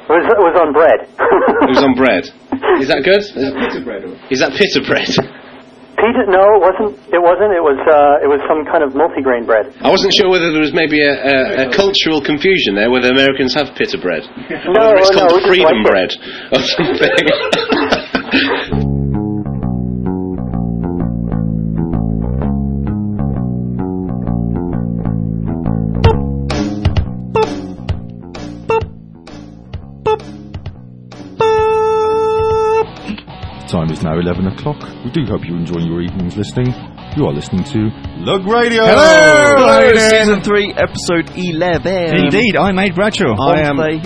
It was on bread. It was on bread. Is that good? Is that pita bread? Is that pita bread? Pita? No, it wasn't. It wasn't. It was some kind of multigrain bread. I wasn't sure whether there was maybe a cultural confusion there, whether Americans have pita bread. No, or it's called no, freedom like bread or something. Time is now 11 o'clock. We do hope you're enjoying your evenings listening. You are listening to Lug Radio! Hello! Season 3, episode 11. Indeed, I'm Aid Bradshaw. I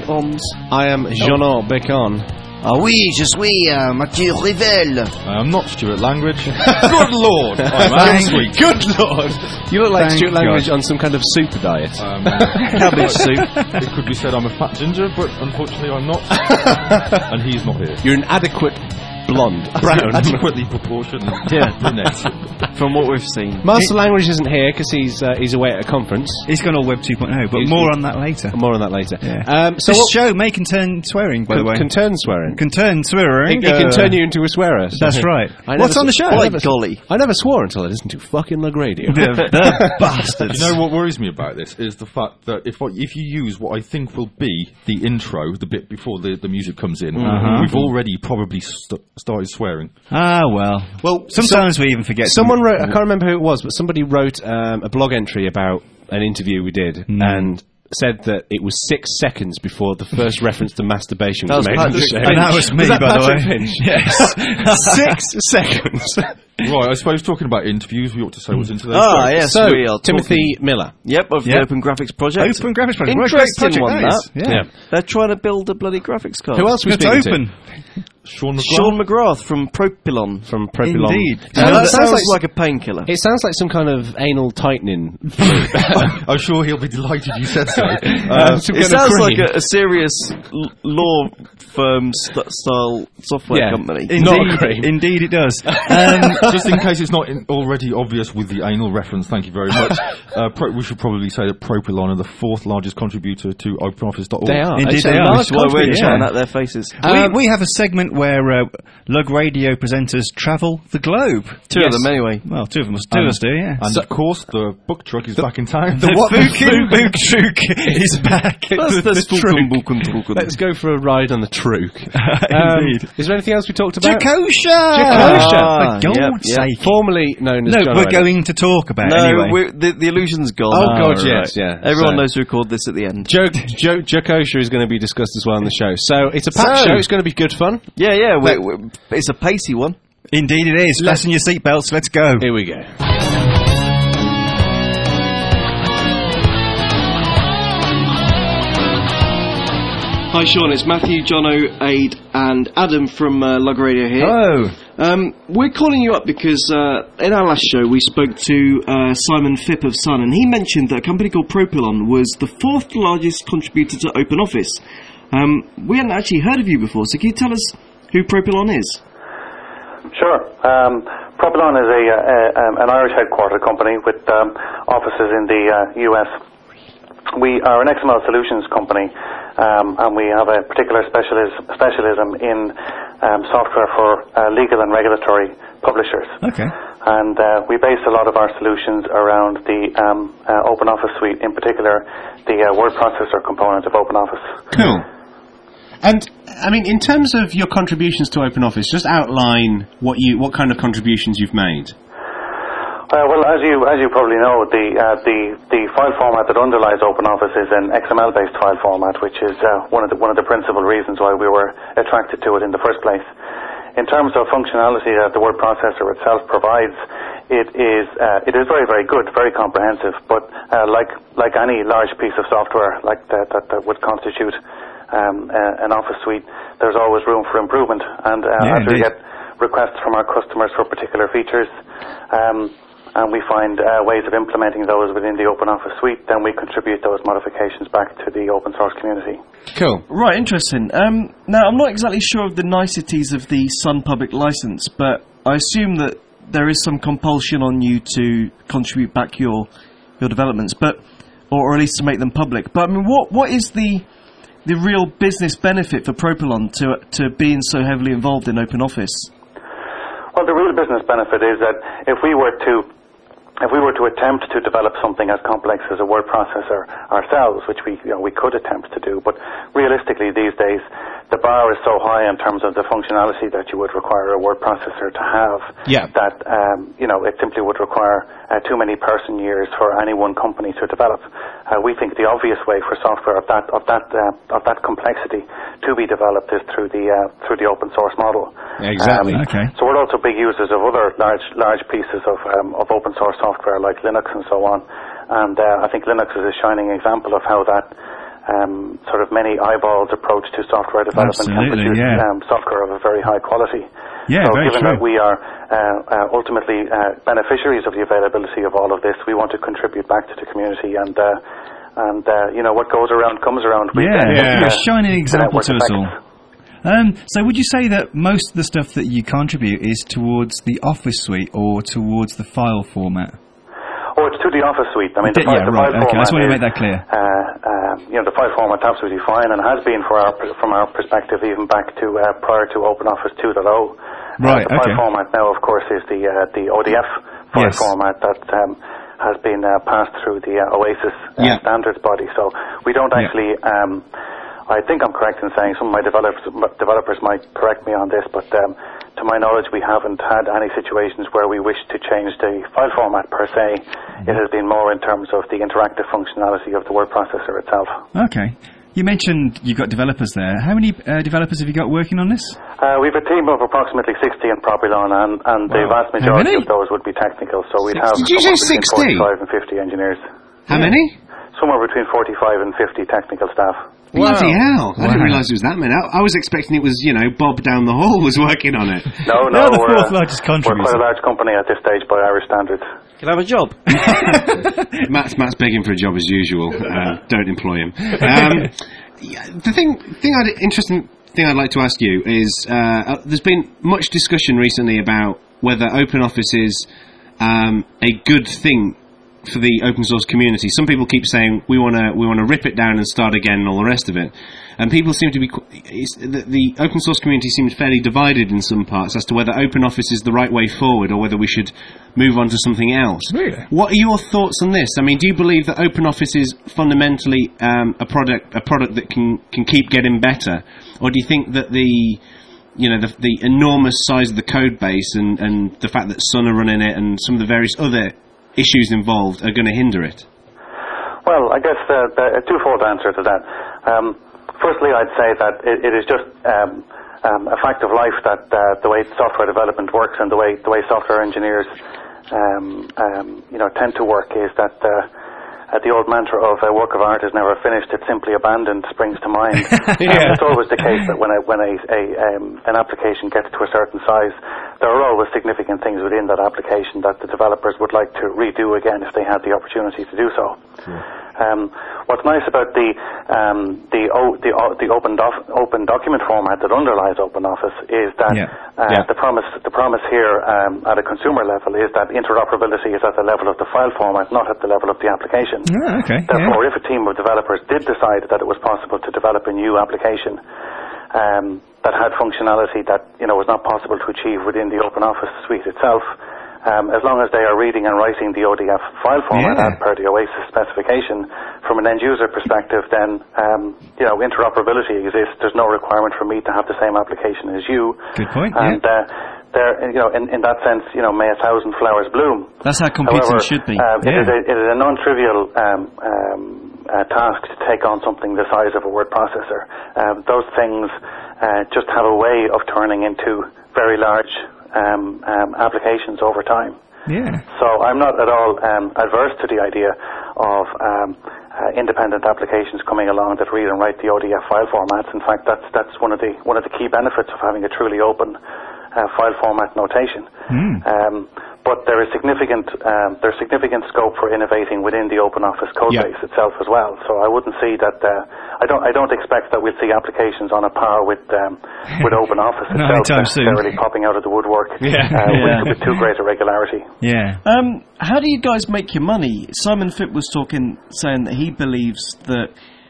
am Jean Bacon. Ah oui, je suis Mathieu Rivel. I'm not Stuart Langridge. Good Lord! I'm Alan Sweet. Good Lord! You look like Thank Stuart Langridge God. on some kind of super diet. Cabbage soup. It could be said I'm a fat ginger, but unfortunately I'm not. And he's not here. You're an adequate blonde. Brown. Adequately proportioned. Yeah. Brunette. From what we've seen. Master Langridge isn't here because he's away at a conference. He's gone all Web 2.0, but more on that later. More on that later. Yeah. So this what show may contain swearing, by the way. can turn swearing. Can turn swearing. It can turn you into a swearer. That's right. What's on the show? By golly. I never swore until I listened to fucking Lug Radio. The bastards. You know what worries me about this is the fact that if you use what I think will be the intro, the bit before the music comes in, we've already probably started swearing. Ah, well. Sometimes we even forget. Someone wrote, I can't remember who it was, but somebody wrote a blog entry about an interview we did and said that it was 6 seconds before the first reference to masturbation was made on the show. And that was me, that by the Patrick way. Finch? Yes. 6 seconds. Right, I suppose talking about interviews, we ought to say what's into those. Ah, yes, So, we are Timothy Miller. Yep, of the Yep. Open Graphics Project. Open Graphics Project. What a great Interesting project one, that is. that. Yeah. They're trying to build a bloody graphics card. Who else was It's speaking to? open. Sean McGrath. Sean McGrath from Propylon. From Propylon. Indeed. That sounds sounds like a painkiller. It sounds like some kind of anal tightening. I'm sure he'll be delighted you said so. Some It kind of sounds like cream. a serious law firm style software Yeah. company. Not cream. Indeed it does. Just in case it's not already obvious with the anal reference, thank you very much. We should probably say that Propylon are the 4th largest contributor to OpenOffice.org. They are. Indeed It's they a are. large That's why we're contributor. chatting at their faces. We have a segment where Lug Radio presenters travel the globe. Two of them, anyway. Well, two of us do, yeah. And of course, the book truck is back in town. The Fukin Book Trook is back. Let's go for a ride on the Trook. Indeed. Is there anything else we talked about? Jakosha! For God's yep. sake. Formerly known as No, John we're Ryder. going to talk about it No, anyway. the illusion's gone. Oh, God, right. yes, yeah. Everyone So- knows to record this at the end. Jakosha is going to be discussed as well on the show. So it's a packed show. It's going to be good fun. Yeah, it's a pacey one. Indeed it is. Fasten your seatbelts, let's go. Here we go. Hi Sean, it's Matthew, Jono, Aid and Adam from Lug Radio here. Hello. We're calling you up because in our last show we spoke to Simon Phipp of Sun, and he mentioned that a company called Propylon was the 4th largest contributor to OpenOffice. We hadn't actually heard of you before, so can you tell us who Propylon is? Sure. Propylon is an Irish headquartered company with offices in the US. We are an XML solutions company, and we have a particular specialism in software for legal and regulatory publishers. Okay. And we base a lot of our solutions around the OpenOffice suite, in particular the word processor component of OpenOffice. Cool. And, I mean, in terms of your contributions to OpenOffice, just outline what kind of contributions you've made. Well, as you probably know, the file format that underlies OpenOffice is an XML-based file format, which is one of the principal reasons why we were attracted to it in the first place. In terms of functionality that the word processor itself provides, it is very, very good, very comprehensive. But like any large piece of software like that would constitute an Office suite, there's always room for improvement. And as we get requests from our customers for particular features, and we find ways of implementing those within the OpenOffice suite, then we contribute those modifications back to the open source community. Cool. Right, interesting. Now, I'm not exactly sure of the niceties of the Sun public license, but I assume that there is some compulsion on you to contribute back your developments, or at least to make them public. But I mean, what is the the real business benefit for Propylon to being so heavily involved in OpenOffice? Well, the real business benefit is that if we were to attempt to develop something as complex as a word processor ourselves, which we could attempt to do, but realistically these days the bar is so high in terms of the functionality that you would require a word processor to have that it simply would require too many person years for any one company to develop. We think the obvious way for software of that complexity to be developed is through the open source model. Exactly. Okay. So we're also big users of other large pieces of open source software like Linux and so on, and I think Linux is a shining example of how that sort of many eyeballs approach to software development can produce software of a very high quality. Yeah, so very given true. that we are ultimately beneficiaries of the availability of all of this, we want to contribute back to the community, and what goes around comes around. You're a shining example to us all. So would you say that most of the stuff that you contribute is towards the Office suite or towards the file format? Oh, it's to the Office suite. I mean, the file right. Okay, I just want to make that clear. The file format's absolutely fine, and has been from our perspective even back to prior to OpenOffice 2.0. Right. The file format now, of course, is the ODF file format that has been passed through the Oasis standards body. So we don't actually. I think I'm correct in saying some of my developers might correct me on this, but to my knowledge, we haven't had any situations where we wish to change the file format per se. It has been more in terms of the interactive functionality of the word processor itself. Okay. You mentioned you've got developers there. How many developers have you got working on this? We have a team of approximately 60 in Propylon, and the vast majority of those would be technical. So we'd have Did you say 60? 45 and 50 engineers. How many? Somewhere between 45 and 50 technical staff. Bloody hell. I didn't realise it was that many. I was expecting it was, Bob down the hall was working on it. No, the fourth largest contributor. We're quite a large company at this stage by Irish standards. Can I have a job? Matt's begging for a job as usual. Don't employ him. Interesting thing I'd like to ask you is there's been much discussion recently about whether OpenOffice is a good thing for the open source community. Some people keep saying we want to rip it down and start again and all the rest of it. And people seem to be the open source community seems fairly divided in some parts as to whether OpenOffice is the right way forward or whether we should move on to something else. Really? What are your thoughts on this? I mean, do you believe that OpenOffice is fundamentally a product that can keep getting better, or do you think that the enormous size of the code base and the fact that Sun are running it and some of the various other issues involved are going to hinder it? Well, I guess a twofold answer to that. Firstly, I'd say that it is just a fact of life that the way software development works and the way software engineers tend to work is that the old mantra of a work of art is never finished, it's simply abandoned springs to mind. It's always the case that when an application gets to a certain size, there are always significant things within that application that the developers would like to redo again if they had the opportunity to do so. What's nice about the open document format that underlies OpenOffice is that the promise here at a consumer level is that interoperability is at the level of the file format, not at the level of the application. Therefore, if a team of developers did decide that it was possible to develop a new application that had functionality that was not possible to achieve within the OpenOffice suite itself, as long as they are reading and writing the ODF file format as per the Oasis specification, from an end user perspective, then interoperability exists. There's no requirement for me to have the same application as you. Good point. And there, in that sense, may a thousand flowers bloom. That's how computing should be. It is a non-trivial task to take on something the size of a word processor. Those things just have a way of turning into very large applications over time. So I'm not at all adverse to the idea of independent applications coming along that read and write the ODF file formats. In fact, that's one of the key benefits of having a truly open file format notation. But there is significant scope for innovating within the OpenOffice code base itself as well. So I wouldn't see that. I don't expect that we'll see applications on a par with OpenOffice itself necessarily popping out of the woodwork with too great a regularity. How do you guys make your money? Simon Phipp was saying that he believes that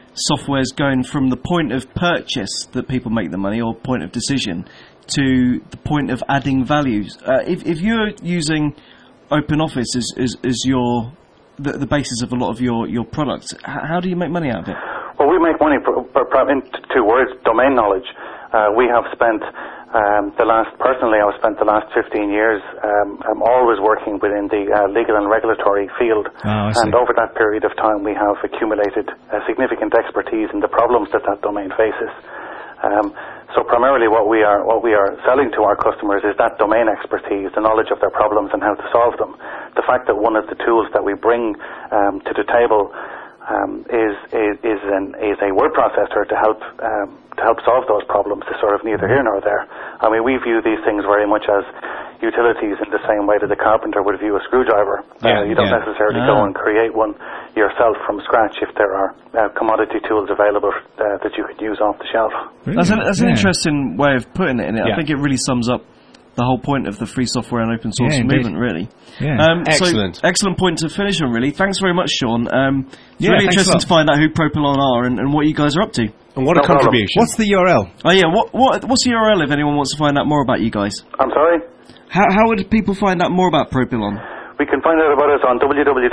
software's going from the point of purchase that people make the money, or point of decision, to the point of adding values. If you're using OpenOffice as your the basis of a lot of your products, how do you make money out of it? Well, we make money in 2 words: domain knowledge. We have spent personally, I've spent the last 15 years always working within the legal and regulatory field. And over that period of time, we have accumulated significant expertise in the problems that domain faces. So primarily what we are selling to our customers is that domain expertise, the knowledge of their problems and how to solve them. The fact that one of the tools that we bring to the table is a word processor to help solve those problems is sort of neither here nor there. I mean, we view these things very much as utilities in the same way that a carpenter would view a screwdriver. You don't necessarily go and create one yourself from scratch if there are commodity tools available that you could use off the shelf. Really? That's an interesting way of putting it in it. I think it really sums up the whole point of the free software and open source movement, really. Excellent. So, excellent point to finish on, really. Thanks very much, Sean. It's really interesting to find out who Propylon are and what you guys are up to. And what a contribution. What's the URL? Oh, yeah, what's the URL if anyone wants to find out more about you guys? I'm sorry? How would people find out more about Propylon? We can find out about us on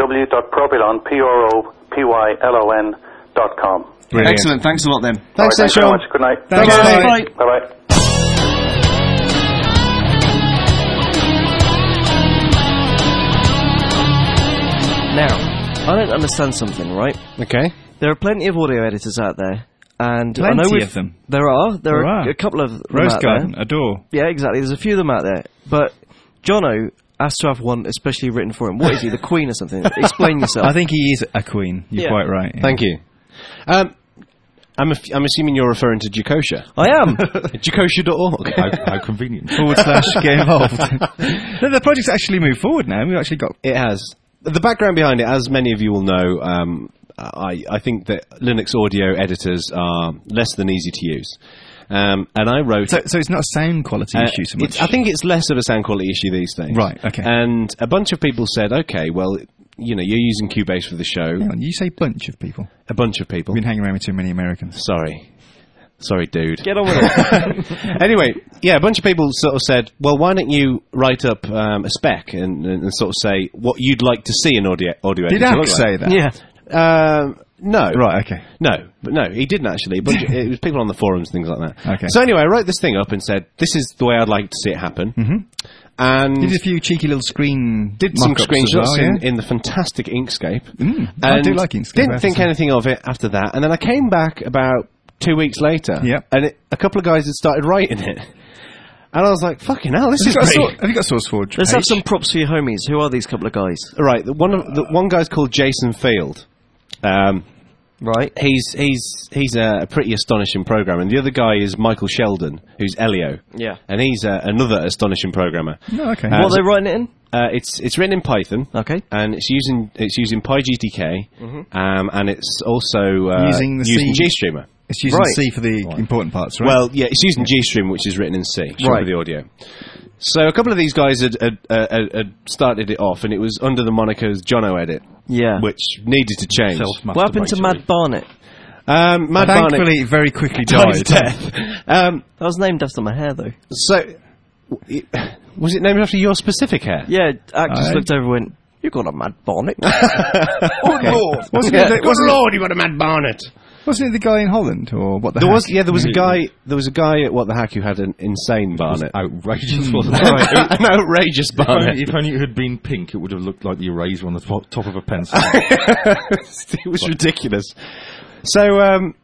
www.propylon.com. Excellent, thanks a lot then. Thanks, thanks Sean. very much. Good night. Thanks, Bye. Bye-bye. Now, I don't understand something, right? Okay. There are plenty of audio editors out there, and I know Plenty of them. There are a couple of them Rose out Garden, there. Adore. Yeah, exactly. There's a few of them out there, but Jono has to have one especially written for him. What is he, the Queen or something? Explain yourself. I think he is a queen. You're quite right. Yeah. Thank you. I'm assuming you're referring to Jacosha. I am. Jacosha.org. How convenient. / get involved. No, the project's actually moved forward now. We've actually got... It has. The background behind it, as many of you will know, I think that Linux audio editors are less than easy to use. And I wrote... So it's not a sound quality issue so much? I think it's less of a sound quality issue these days. Right, okay. And a bunch of people said, okay, well, you know, you're using Cubase for the show. Hang on, you say bunch of people. A bunch of people. I've been hanging around with too many Americans. Sorry, dude. Get on with it. Anyway, yeah, a bunch of people sort of said, well, why don't you write up a spec and sort of say what you'd like to see in audio editor. Did Axe say that? Yeah. No. Right, okay. No, he didn't actually. But it was people on the forums, things like that. Okay. So anyway, I wrote this thing up and said, this is the way I'd like to see it happen. Mm-hmm. And You did a few cheeky little screen did some mock-ups screenshots as well, in the fantastic Inkscape. I do like Inkscape. Didn't think anything of it after that. And then I came back about 2 weeks later. Yep. And a couple of guys had started writing it. And I was like, fucking hell, this is great. Have you got SourceForge? Let's have some props for your homies. Who are these couple of guys? Right, one guy's called Jason Field. Right. He's a pretty astonishing programmer, and the other guy is Michael Sheldon, who's Elio. Yeah. And he's another astonishing programmer. Oh, okay. What are they writing it in? It's written in Python. Okay. And it's using PyGTK, and it's also Using the using C. GStreamer. It's using Right. C for the important parts, right? Well, yeah, it's using GStreamer, which is written in C, Right. for the audio. So a couple of these guys had started it off, and it was under the moniker Jono Edit, Yeah. which needed to change. What happened to Mad Barnett? Mad Thankfully, Barnett it very quickly died of died. death. That was named after my hair, though. So, was it named after your specific hair? Yeah, Act just looked over and went, you got a Mad Barnett. Oh, Lord. Wasn't Yeah. it- wasn't it- Lord, you got a Mad Barnett. Wasn't it the guy in Holland, or what the There heck? was a guy at What the Hack who had an insane Barnett. Outrageous, wasn't it? An outrageous Barnett. If only it had been pink, it would have looked like the eraser on the top of a pencil. It was ridiculous. So,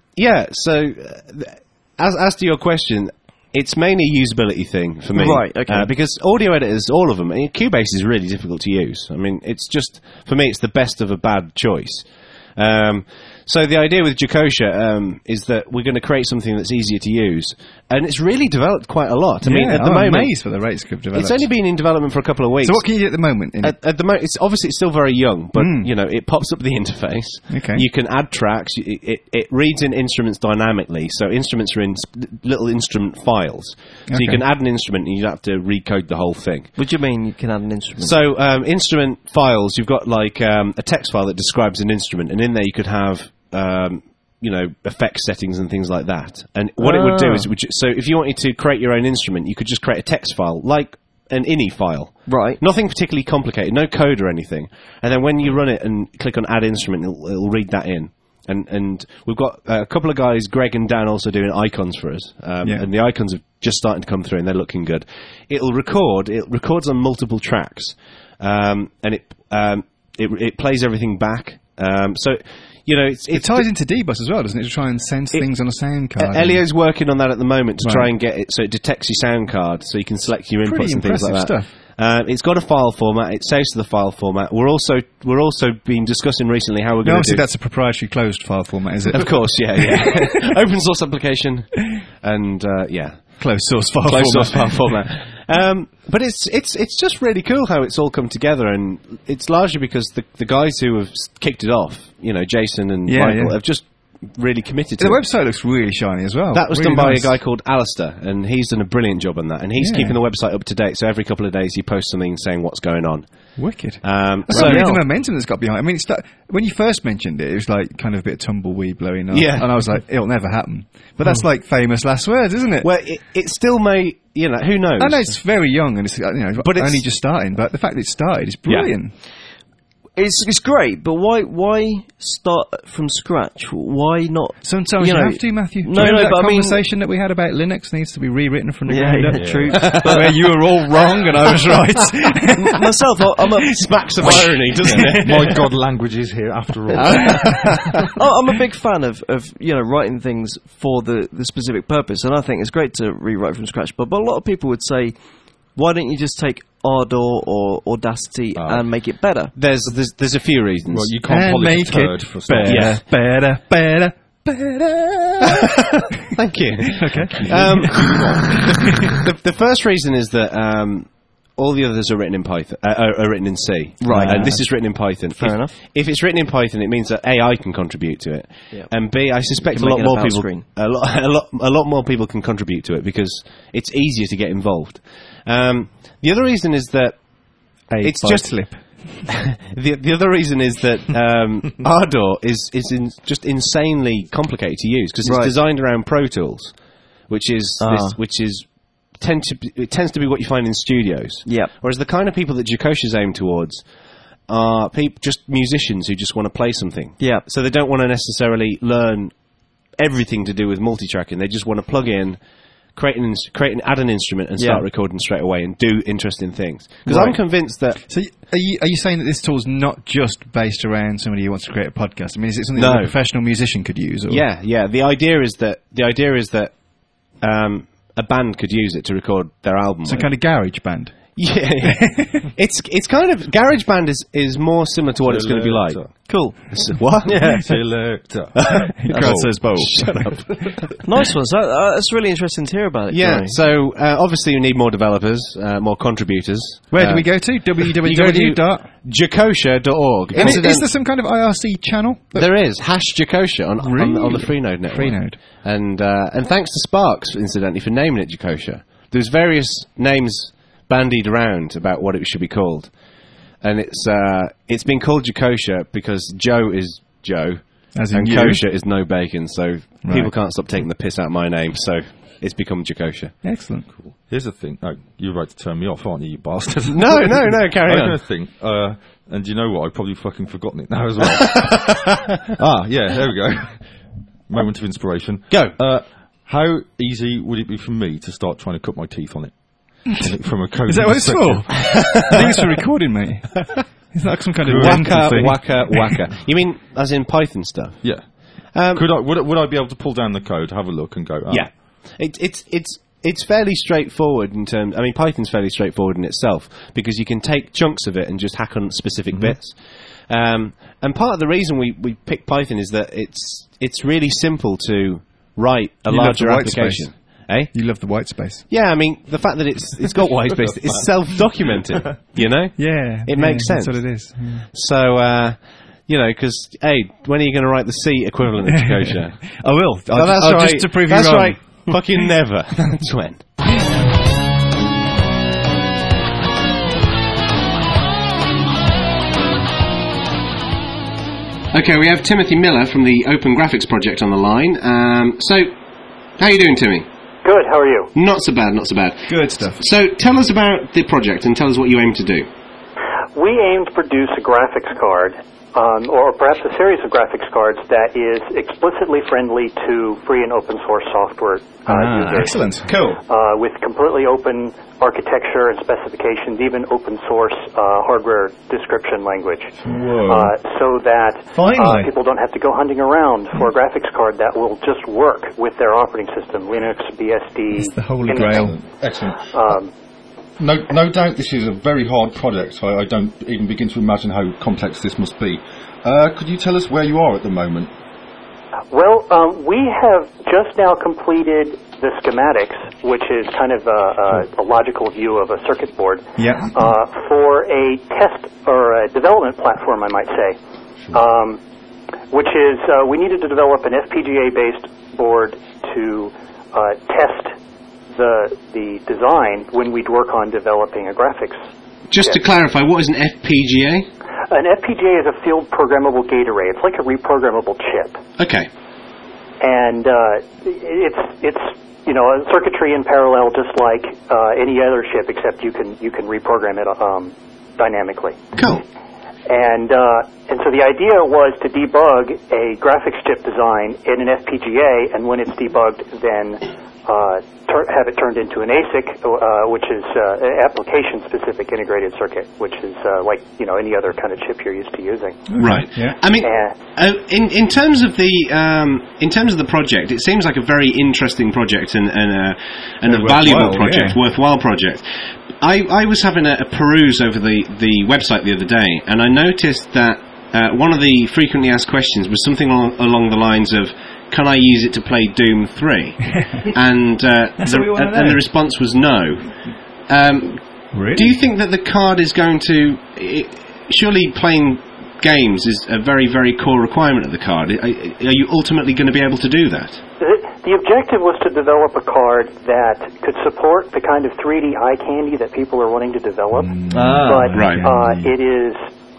as to your question, it's mainly a usability thing for me. Right, okay. Because audio editors, all of them, Cubase is really difficult to use. I mean, it's just, for me, it's the best of a bad choice. So the idea with Jacosha is that we're going to create something that's easier to use, and it's really developed quite a lot. I mean, at the I'm moment, amazed for the rates have developed. it's only been in development for a couple of weeks. So what can you do at the moment? At the moment, it's still very young, but you know, it pops up the interface. Okay. You can add tracks. It reads in instruments dynamically, so instruments are in little instrument files. So you Okay. can add an instrument, and you have to recode the whole thing. What do you mean you can add an instrument? So instrument files, you've got like a text file that describes an instrument, and in there you could have effects settings and things like that. And what it would do is, so if you wanted to create your own instrument, you could just create a text file, like an INI file. Right. Nothing particularly complicated, no code or anything. And then when you run it and click on Add Instrument, it'll read that in. And we've got a couple of guys, Greg and Dan, also doing icons for us. And the icons are just starting to come through, and they're looking good. It records on multiple tracks, and it plays everything back. It ties into D-Bus as well, doesn't it, to try and sense things on a sound card? Elio's working on that at the moment to try and get it so it detects your sound card, so you can select your inputs and things like that. Stuff. It's got a file format. It saves to the file format. We're also been discussing recently how we're going to obviously that's a proprietary closed file format, is it? Of course, yeah. Open source application, and closed source file format. But it's just really cool how it's all come together, and it's largely because the guys who have kicked it off, Jason and Michael, have just really committed to it. The website looks really shiny as well. That was really done by nice. a guy called Alistair, and he's done a brilliant job on that, and he's keeping the website up to date, so every couple of days he posts something saying what's going on. Wicked. That's the momentum that's got behind it. I mean, when you first mentioned it, it was like kind of a bit of tumbleweed blowing up, and I was like, it'll never happen. But that's like famous last words, isn't it? Well, it still may, who knows? I know it's very young, and it's but it's only just starting, but the fact that it started is brilliant. Yeah. It's great, but why start from scratch? Why not? Sometimes you have to, Matthew. No, that but conversation that we had about Linux needs to be rewritten from the ground up. True. Where you were all wrong and I was right. Myself, I'm a smacks of irony, doesn't it? My God, language is here after all. I'm a big fan of writing things for the specific purpose, and I think it's great to rewrite from scratch. But a lot of people would say, why don't you just take Ardor or Audacity and make it better? There's a few reasons. Well, you can't polish a turd for better, better. Thank you. Okay. The first reason is that all the others are written in Python, are written in C. Right. And this is written in Python. Fair enough. If it's written in Python, it means that A, I can contrip to it, and B, I suspect a You lot can more make it a people, screen. a lot more people can contribute to it because it's easier to get involved. The other reason is that it's just slip. the other reason is that Ardor is just insanely complicated to use because it's designed around Pro Tools, which tends to be what you find in studios. Yeah. Whereas the kind of people that Jacosha's aimed towards are just musicians who just want to play something. Yeah. So they don't want to necessarily learn everything to do with multi-tracking. They just want to plug in, add an instrument and start recording straight away and do interesting things. Because I'm convinced that... So are you saying that this tool's not just based around somebody who wants to create a podcast? I mean, is it something that a professional musician could use? Or? Yeah. The idea is that a band could use it to record their album. Some kind of garage band. Yeah. It's kind of GarageBand is more similar to what it's going to be like. Cool. What? Yeah. Selector. Says both. Shut up. Nice one. So that's really interesting to hear about it. Yeah. Gary. So obviously you need more developers, more contributors. Where do we go to? www.jacosha.org. Is there some kind of IRC channel? There is. #Jacosha on the Freenode network. Freenode. And thanks to Sparks, incidentally, for naming it Jacosha. There's various names bandied around about what it should be called, and it's been called Jacosha because Joe is Joe, and kosher is no bacon, so people can't stop taking the piss out of my name, so it's become Jacosha. Excellent. Cool. Here's the thing. Oh, you're about to turn me off, aren't you, you bastard? No, carry on. I think, and you know what? I've probably fucking forgotten it now as well. There we go. Moment of inspiration. Go. How easy would it be for me to start trying to cut my teeth on it? From a code. Is that what it's for? I think it's for recording, mate. Is that some kind of waka? You mean as in Python stuff? Yeah. Would I be able to pull down the code, have a look, and go? Yeah. It's fairly straightforward in terms. I mean, Python's fairly straightforward in itself because you can take chunks of it and just hack on specific bits. And part of the reason we picked Python is that it's really simple to write a larger application. Eh? You love the white space. Yeah, I mean, the fact that it's got white space, it's self-documented, you know? Yeah. It makes sense. That's what it is. Yeah. So, because, hey, when are you going to write the C equivalent of Jacosha? I will. That's right. Just to prove you wrong. That's right. Fucking never. That's when. Okay, we have Timothy Miller from the Open Graphics Project on the line. So, how are you doing, Timmy? Good, how are you? Not so bad, not so bad. Good stuff. So, tell us about the project and tell us what you aim to do. We aim to produce a graphics card, or perhaps a series of graphics cards that is explicitly friendly to free and open source software users. Excellent. Cool. With completely open architecture and specifications, even open source hardware description language. Whoa. So that Finally. people don't have to go hunting around for a graphics card that will just work with their operating system, Linux, BSD. It's the holy anything. grail. Excellent. No doubt this is a very hard project, so I don't even begin to imagine how complex this must be. Could you tell us where you are at the moment? Well, we have just now completed the schematics, which is kind of a logical view of a circuit board, for a test or a development platform, I might say, which is we needed to develop an FPGA-based board to test the design when we'd work on developing a graphics. Just to clarify, what is an FPGA? An FPGA is a field programmable gate array. It's like a reprogrammable chip. Okay. And it's you know, a circuitry in parallel, just like any other chip, except you can reprogram it dynamically. Cool. And so the idea was to debug a graphics chip design in an FPGA, and when it's debugged, then have it turned into an ASIC, which is an application-specific integrated circuit, which is like, you know, any other kind of chip you're used to using. Right. Yeah. I mean, in terms of the project, it seems like a very interesting project and a valuable project, worthwhile project. I was having a peruse over the website the other day, and I noticed that one of the frequently asked questions was something along the lines of, can I use it to play Doom 3? And the response was no. Really? Do you think that the card is going to... surely playing games is a very, very core requirement of the card. Are you ultimately going to be able to do that? The objective was to develop a card that could support the kind of 3D eye candy that people are wanting to develop, but it is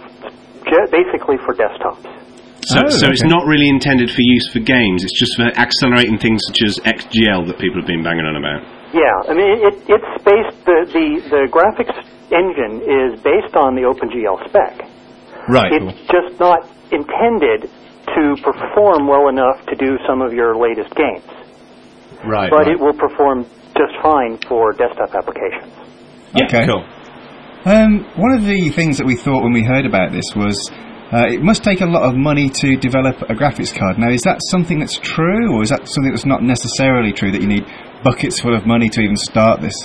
basically for desktops. So it's not really intended for use for games. It's just for accelerating things such as XGL that people have been banging on about. Yeah, I mean it's based the graphics engine is based on the OpenGL spec. Right. It's just not intended to perform well enough to do some of your latest games. Right. But it will perform just fine for desktop applications. Okay. Cool. One of the things that we thought when we heard about this was it must take a lot of money to develop a graphics card. Now, is that something that's true, or is that something that's not necessarily true, that you need buckets full of money to even start this?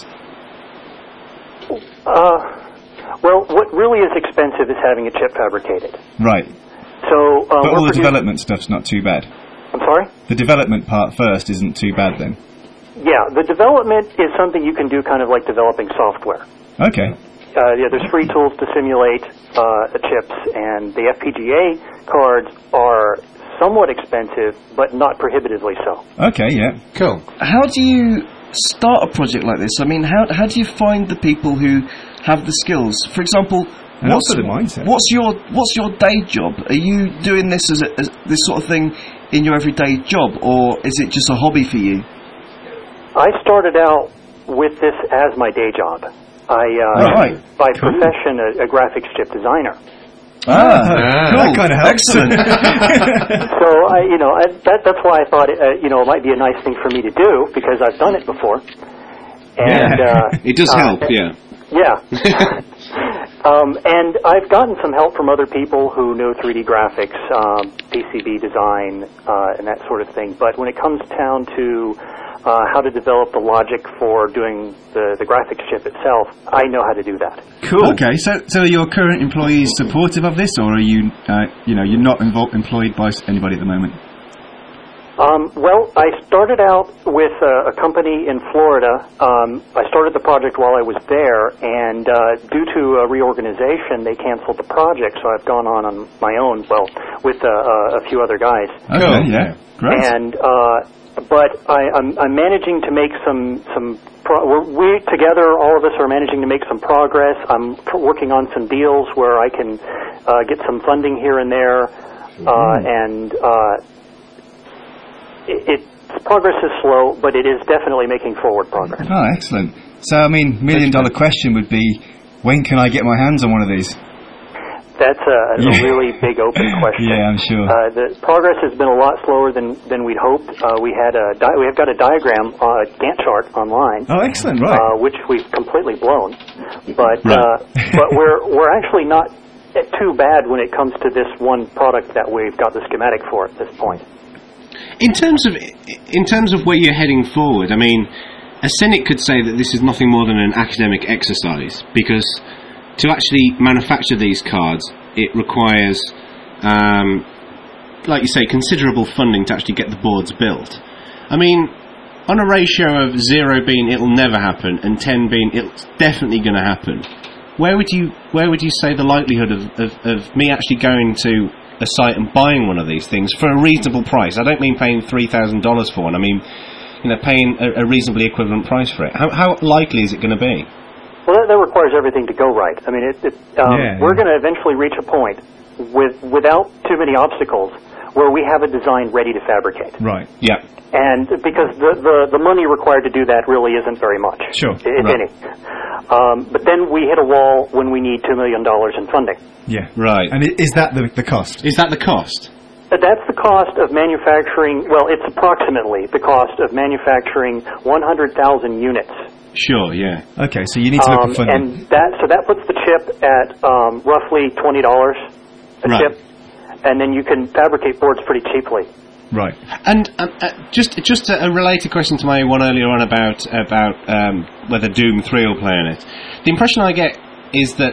Well, what really is expensive is having a chip fabricated. Right. So, but all the development stuff's not too bad. I'm sorry? The development part first isn't too bad then. Yeah, the development is something you can do kind of like developing software. Okay. There's free tools to simulate the chips, and the FPGA cards are somewhat expensive, but not prohibitively so. Okay, yeah. Cool. How do you start a project like this? I mean, how do you find the people who have the skills? For example, what's your day job? Are you doing this as this sort of thing in your everyday job, or is it just a hobby for you? I started out with this as my day job. By profession, a graphics chip designer. Cool. That kind of helps. Excellent. So that's why I thought it might be a nice thing for me to do, because I've done it before. And it does help. Yeah. Yeah. And I've gotten some help from other people who know 3D graphics, PCB design, and that sort of thing. But when it comes down to how to develop the logic for doing the graphics chip itself, I know how to do that. Cool. Okay, so are your current employees supportive of this, or are you, you're not employed by anybody at the moment? Well, I started out with a company in Florida. I started the project while I was there, and due to a reorganization, they canceled the project, so I've gone on my own, with a few other guys. Okay, yeah, great. And but I'm managing to make some we together, all of us are managing to make some progress. I'm working on some deals where I can get some funding here and there. and its progress is slow, but it is definitely making forward progress. Oh, excellent. So, I mean, $1 million question would be, when can I get my hands on one of these? That's a really big open question. Yeah, I'm sure. The progress has been a lot slower than we'd hoped. We have got a diagram, Gantt chart online. Oh, excellent! Right. Which we've completely blown, but we're actually not too bad when it comes to this one product that we've got the schematic for at this point. In terms of where you're heading forward, I mean, a cynic could say that this is nothing more than an academic exercise, because to actually manufacture these cards, it requires, like you say, considerable funding to actually get the boards built. I mean, on a ratio of 0 being it'll never happen and 10 being it's definitely going to happen, where would you say the likelihood of me actually going to a site and buying one of these things for a reasonable price? I don't mean paying $3,000 for one. I mean, paying a reasonably equivalent price for it. How likely is it going to be? Well, that requires everything to go right. I mean, we're going to eventually reach a point without too many obstacles where we have a design ready to fabricate. Right. Yeah. And because the money required to do that really isn't very much, sure, if any. But then we hit a wall when we need $2 million in funding. Yeah. Right. And is that the cost? Is that the cost? That's the cost of manufacturing. Well, it's approximately the cost of manufacturing 100,000 units. Sure, yeah. Okay, so you need to look at funding. And that puts the chip at roughly $20 a chip, and then you can fabricate boards pretty cheaply. Right. And just a related question to my one earlier on about whether Doom 3 will play in it. The impression I get is that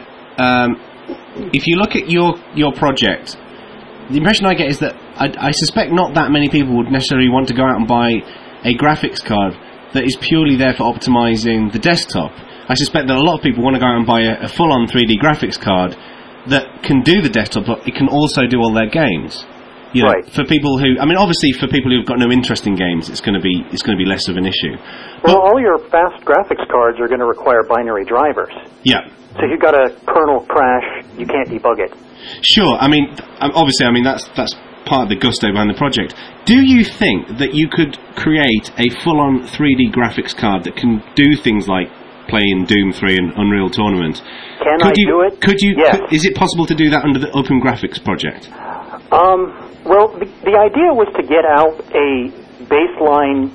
if you look at your project, the impression I get is that I suspect not that many people would necessarily want to go out and buy a graphics card that is purely there for optimizing the desktop. I suspect that a lot of people want to go out and buy a full-on 3D graphics card that can do the desktop, but it can also do all their games. You know, right. For people who, I mean, obviously for people who've got no interest in games, it's going to be less of an issue. Well, all your fast graphics cards are going to require binary drivers. Yeah. So if you've got a kernel crash, you can't debug it. Sure. I mean, obviously, that's part of the gusto behind the project. Do you think that you could create a full-on 3D graphics card that can do things like playing Doom 3 and Unreal Tournament? Can I do it? Could you? Yes. Is it possible to do that under the Open Graphics project? Well, the idea was to get out a baseline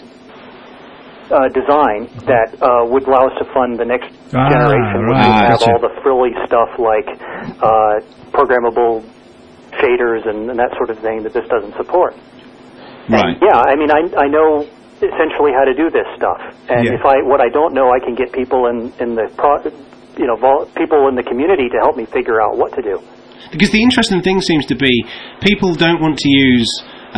design that would allow us to fund the next generation, which would have all the frilly stuff like programmable shaders and that sort of thing that this doesn't support. Right. And yeah, I mean, I know essentially how to do this stuff, and if what I don't know, I can get people in the people in the community to help me figure out what to do. Because the interesting thing seems to be people don't want to use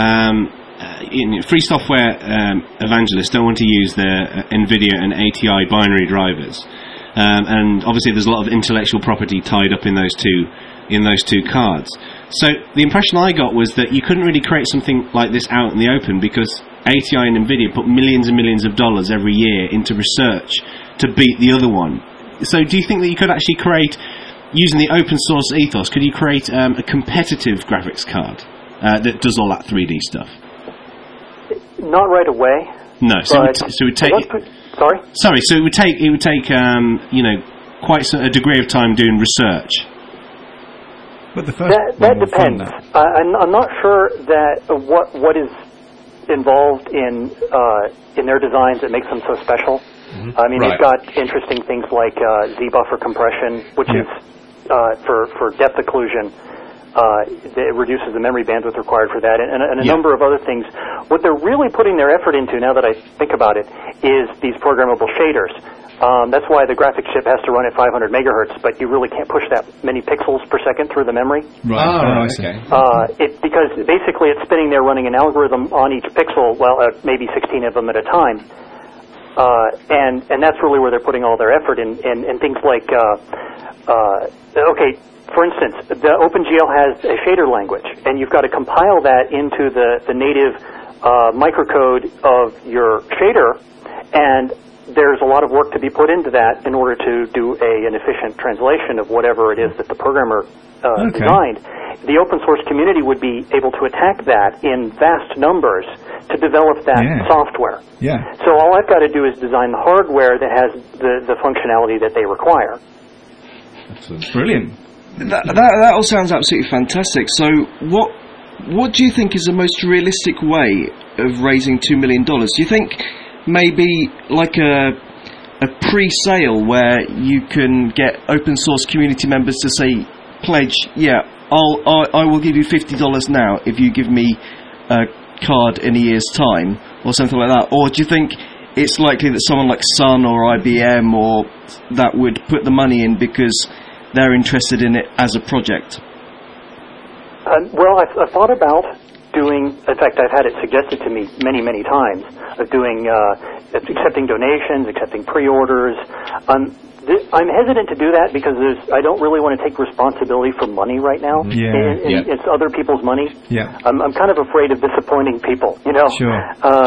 free software evangelists don't want to use their NVIDIA and ATI binary drivers, and obviously there's a lot of intellectual property tied up in those two cards. So the impression I got was that you couldn't really create something like this out in the open because ATI and NVIDIA put millions and millions of dollars every year into research to beat the other one. So do you think that you could actually create, using the open source ethos, could you create a competitive graphics card that does all that 3D stuff? Not right away. No, so it would take. Sorry, so it would take quite a degree of time doing research. But the first that depends. I'm not sure that what is involved in their designs that makes them so special. Mm-hmm. I mean, they've got interesting things like Z-buffer compression, which is for depth occlusion. It reduces the memory bandwidth required for that, and a number of other things. What they're really putting their effort into, now that I think about it, is these programmable shaders. That's why the graphics chip has to run at 500 megahertz, but you really can't push that many pixels per second through the memory. Right. Okay. Because basically it's spinning there running an algorithm on each pixel, maybe 16 of them at a time. And that's really where they're putting all their effort in things like, for instance, the OpenGL has a shader language, and you've got to compile that into the native microcode of your shader, And there's a lot of work to be put into that in order to do an efficient translation of whatever it is that the programmer designed. The open source community would be able to attack that in vast numbers to develop that software. Yeah. So all I've got to do is design the hardware that has the functionality that they require. Excellent. Brilliant. That all sounds absolutely fantastic. So what do you think is the most realistic way of raising $2 million? Do you think maybe like a pre-sale where you can get open source community members to say, pledge, I will give you $50 now if you give me a card in a year's time, or something like that? Or do you think it's likely that someone like Sun or IBM or that would put the money in because they're interested in it as a project? Well, I've thought about doing, in fact, I've had it suggested to me many, many times, of doing, accepting donations, accepting pre-orders. I'm hesitant to do that because I don't really want to take responsibility for money right now. It's other people's money. Yeah. I'm kind of afraid of disappointing people, you know. Sure.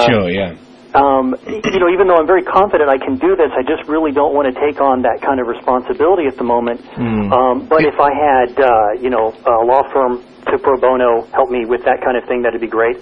Even though I'm very confident I can do this, I just really don't want to take on that kind of responsibility at the moment. But if I had, a law firm to pro bono help me with that kind of thing, that'd be great.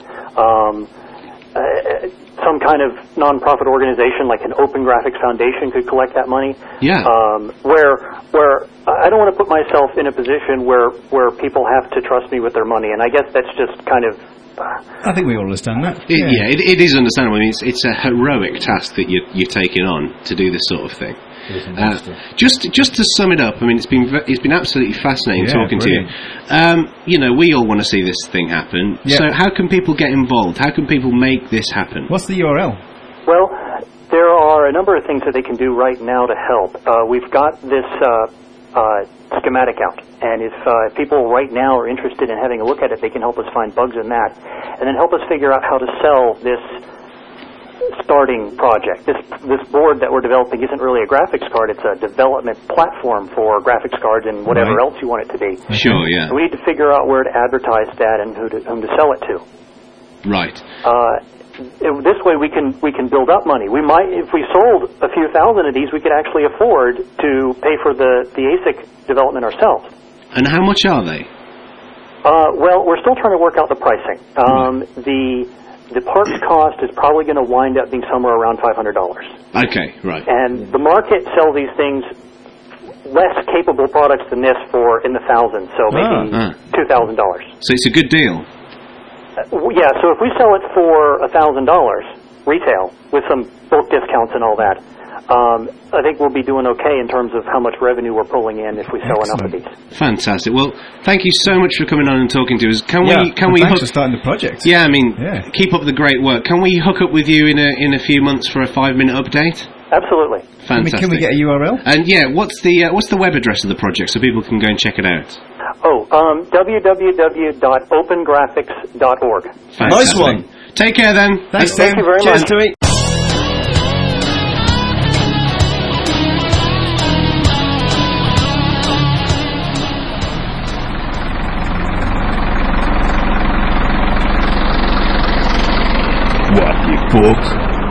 Some kind of non-profit organization like an Open Graphics Foundation could collect that money. Yeah. Where I don't want to put myself in a position where people have to trust me with their money, and I guess that's just kind of. I think we all understand that. It is understandable. I mean, it's a heroic task that you're taking on to do this sort of thing. Just to sum it up, I mean, it's been absolutely fascinating talking brilliant. to you. We all want to see this thing happen. Yeah. So how can people get involved? How can people make this happen? What's the URL? Well, there are a number of things that they can do right now to help. We've got this schematic out, and if people right now are interested in having a look at it, they can help us find bugs in that, and then help us figure out how to sell this starting project. This board that we're developing isn't really a graphics card, it's a development platform for graphics cards and whatever else you want it to be. Sure, yeah. And we need to figure out where to advertise that and whom to sell it to. Right. This way we can build up money. We might, if we sold a few thousand of these, we could actually afford to pay for the ASIC development ourselves. And how much are they? Well, we're still trying to work out the pricing. The parts cost is probably going to wind up being somewhere around $500. Okay, right. And the market sells these things, less capable products than this, for in the thousands, so maybe $2,000. So it's a good deal. Yeah, so if we sell it for $1,000 retail with some bulk discounts and all that, I think we'll be doing okay in terms of how much revenue we're pulling in if we sell enough of these. Fantastic. Well, thank you so much for coming on and talking to us. Can we thanks for starting the project. Yeah, I mean, keep up the great work. Can we hook up with you in a few months for a 5-minute update? Absolutely. Fantastic. Can we get a URL? And what's the web address of the project so people can go and check it out? www.opengraphics.org. Fantastic. Nice one. Take care then. Thanks, Thank you very Cheers much. to me. Book.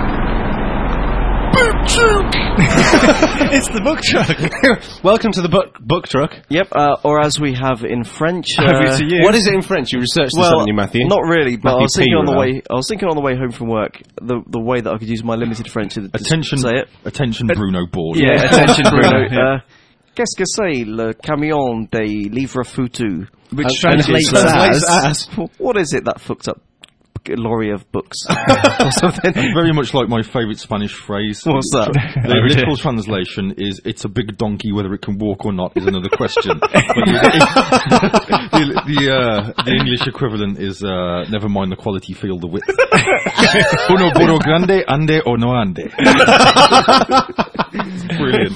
It's the book truck. Welcome to the book truck. Yep, or as we have in French. Over to you. What is it in French? You researched this, haven't you, Matthew? Not really, but I was thinking on the Matthew way. I was thinking on the way home from work, the way that I could use my limited French to Attention, say it. attention, Bruno Board. Yeah, attention, Bruno. Qu'est-ce que c'est le camion des livres foutus? Which translates as What is it, that fucked up lorry of books or something? Very much like my favourite Spanish phrase. What's that? The literal translation is "It's a big donkey, whether it can walk or not is another question." But the English equivalent is "Never mind the quality, feel the width." Uno burro grande, ande or no ande. Brilliant.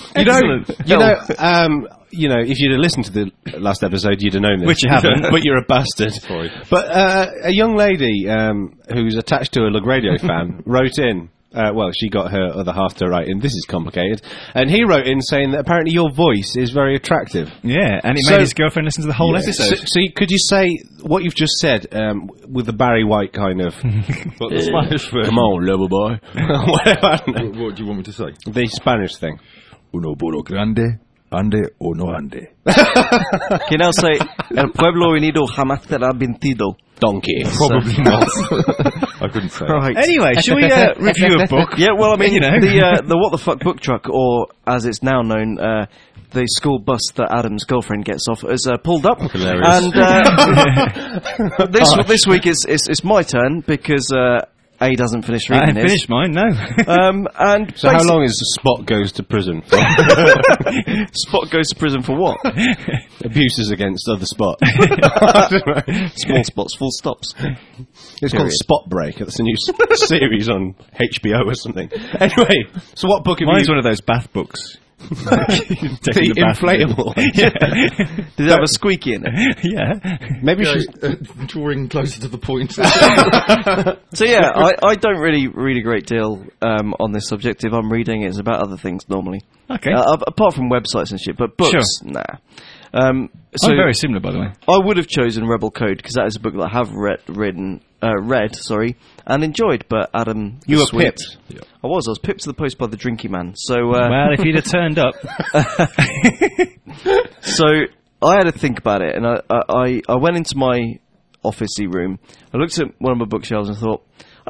You know, if you'd have listened to the last episode, you'd have known this. Which you haven't. But you're a bastard. Sorry. But a young lady who's attached to a Lug Radio fan wrote in she got her other half to write in, this is complicated, and he wrote in saying that apparently your voice is very attractive. Yeah, and it made his girlfriend listen to the whole episode. So could you say what you've just said with the Barry White kind of... the Spanish version. Come on, lover boy. Whatever. What do you want me to say? The Spanish thing. Uno burro grande, ande o no ande. Can I say, El pueblo unido jamás será vencido? Donkey. Probably not. I couldn't say. Right. Anyway, shall we review a book? Yeah, well, I mean, the What the Fuck book truck, or as it's now known, the school bus that Adam's girlfriend gets off, has pulled up. Hilarious. And this week it's my turn because A doesn't finish I reading haven't finished mine, no. And So how long is Spot goes to prison for? Spot goes to prison for what? Abuses against other Spot. Small spots, full stops. It's called Spot Break. It's a new series on HBO or something. Anyway, so what book have Mine's you... one of those bath books. The inflatable. Yeah. Does it have a squeaky in it? Yeah. Maybe she's... Drawing closer to the point. So yeah, I don't really read a great deal on this subject. If I'm reading, it's about other things normally. Okay. Apart from websites and shit, but books, nah. I'm very similar, by the way. I would have chosen Rebel Code because that is a book that I have read, and enjoyed. But Adam, You were sweet. pipped. Yeah. I was pipped to the post by the Drinky Man. So, Well, if you'd have turned up... so I had to think about it, and I went into my officey room. I looked at one of my bookshelves and thought,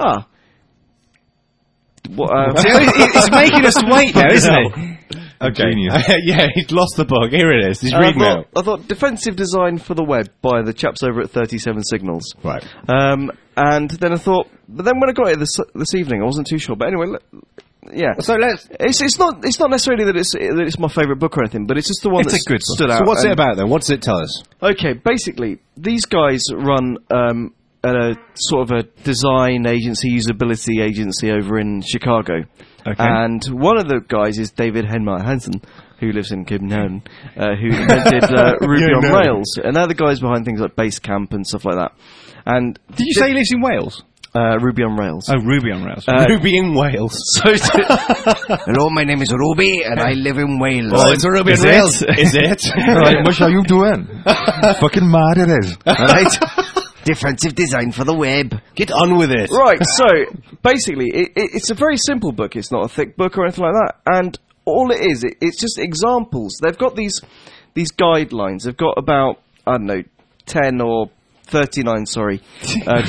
it's making us wait now, isn't it? Okay. Genius. Yeah, he's lost the book. Here it is. He's reading out. I thought Defensive Design for the Web by the chaps over at 37 Signals. Right. And then I thought, but then when I got it this evening, I wasn't too sure. But anyway, yeah. So let's... It's not necessarily that it's my favourite book or anything, but it's just the one It's that a good stood book. out. So what's it about then? What does it tell us? Okay, basically, these guys run a sort of a design agency, usability agency over in Chicago. Okay. And one of the guys is David Henmar Hansen, who lives in Copenhagen, who invented Ruby on Rails. And they're the guys behind things like Basecamp and stuff like that. And Did you say he lives in Wales? Ruby on Rails. Oh, Ruby on Rails. Ruby in Wales. Hello, my name is Ruby, and I live in Wales. Oh, it's a Ruby in Wales. Is it? Right, what are you doing? Fucking mad it is. Right? Defensive Design for the Web. Get on with it. Right, so basically, it's a very simple book. It's not a thick book or anything like that. And all it is, it's just examples. They've got these guidelines. They've got about, I don't know, 10 or 39, sorry. 39.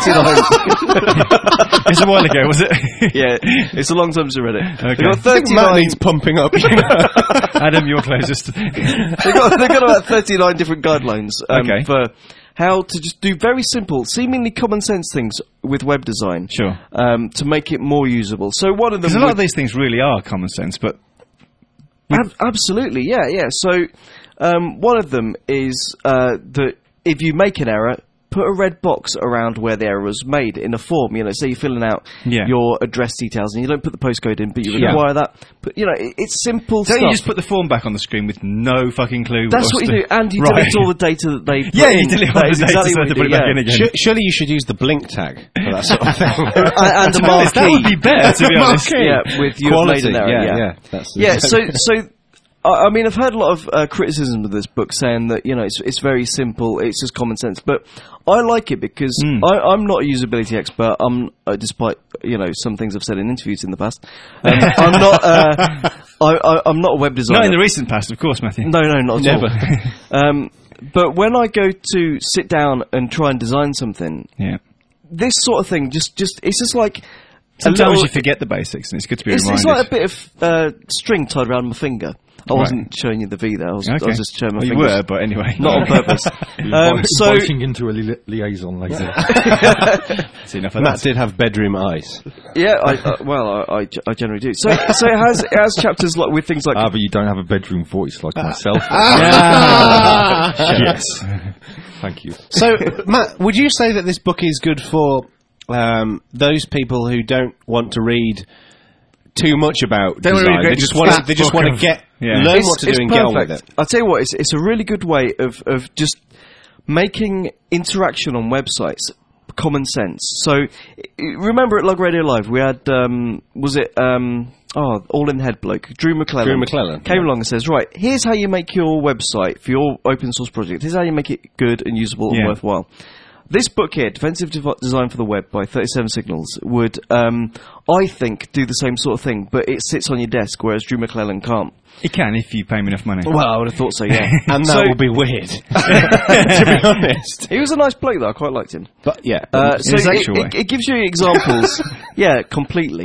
It's a while ago, was it? Yeah, it's a long time since I read it. Okay. They've got I think 39... Matt needs pumping up. Adam, you're closest. they've got about 39 different guidelines Okay. for how to just do very simple, seemingly common sense things with web design. Sure. To make it more usable. So one of them... Because a lot of these things really are common sense, but... Absolutely, yeah. So one of them is that if you make an error, put a red box around where the error was made in a form. You know, say you're filling out your address details and you don't put the postcode in, but you require that. But you know, it's simple stuff. Don't you just put the form back on the screen with no fucking clue? That's what you do, and you delete all the data that they put Yeah, in. you delete all That the is data exactly so what to you put do, it back in again. Surely you should use the blink tag for that sort of thing. and a To be honest, that would marquee. be better, to be honest. Yeah, with you have made an error. Yeah. So I mean, I've heard a lot of criticism of this book saying that, you know, it's very simple, it's just common sense. But I like it because I'm not a usability expert. I'm, despite, you know, some things I've said in interviews in the past. I'm not I'm not a web designer. Not in the recent past, of course, Matthew. No, not at Never. all. But when I go to sit down and try and design something, this sort of thing just it's just like... Sometimes you forget the basics, and it's good to be reminded. It's like a bit of string tied around my finger. I wasn't showing you the V there. I was just showing my fingers. You were, but anyway. Not on purpose. So biting into a liaison later. That's enough of Matt that. did have bedroom eyes. Yeah, I generally do. So it has chapters like with things like... but you don't have a bedroom voice like myself. Yes. Thank you. So, Matt, would you say that this book is good for those people who don't want to read too much about design? They just want to learn what to do and get on with it. I'll tell you what, it's a really good way of just making interaction on websites common sense. So, remember at Lug Radio Live, we had, all in the head bloke, Drew McClellan. Came along and says, right, here's how you make your website for your open source project. Here's how you make it good and usable and worthwhile. This book here, Defensive Design for the Web by 37 Signals, would, I think, do the same sort of thing, but it sits on your desk, whereas Drew McClellan can't. It can if you pay him enough money. Well, I would have thought so, yeah. And that will be weird, to be honest. He was a nice bloke, though. I quite liked him. But, yeah. So it gives you examples. Yeah, completely.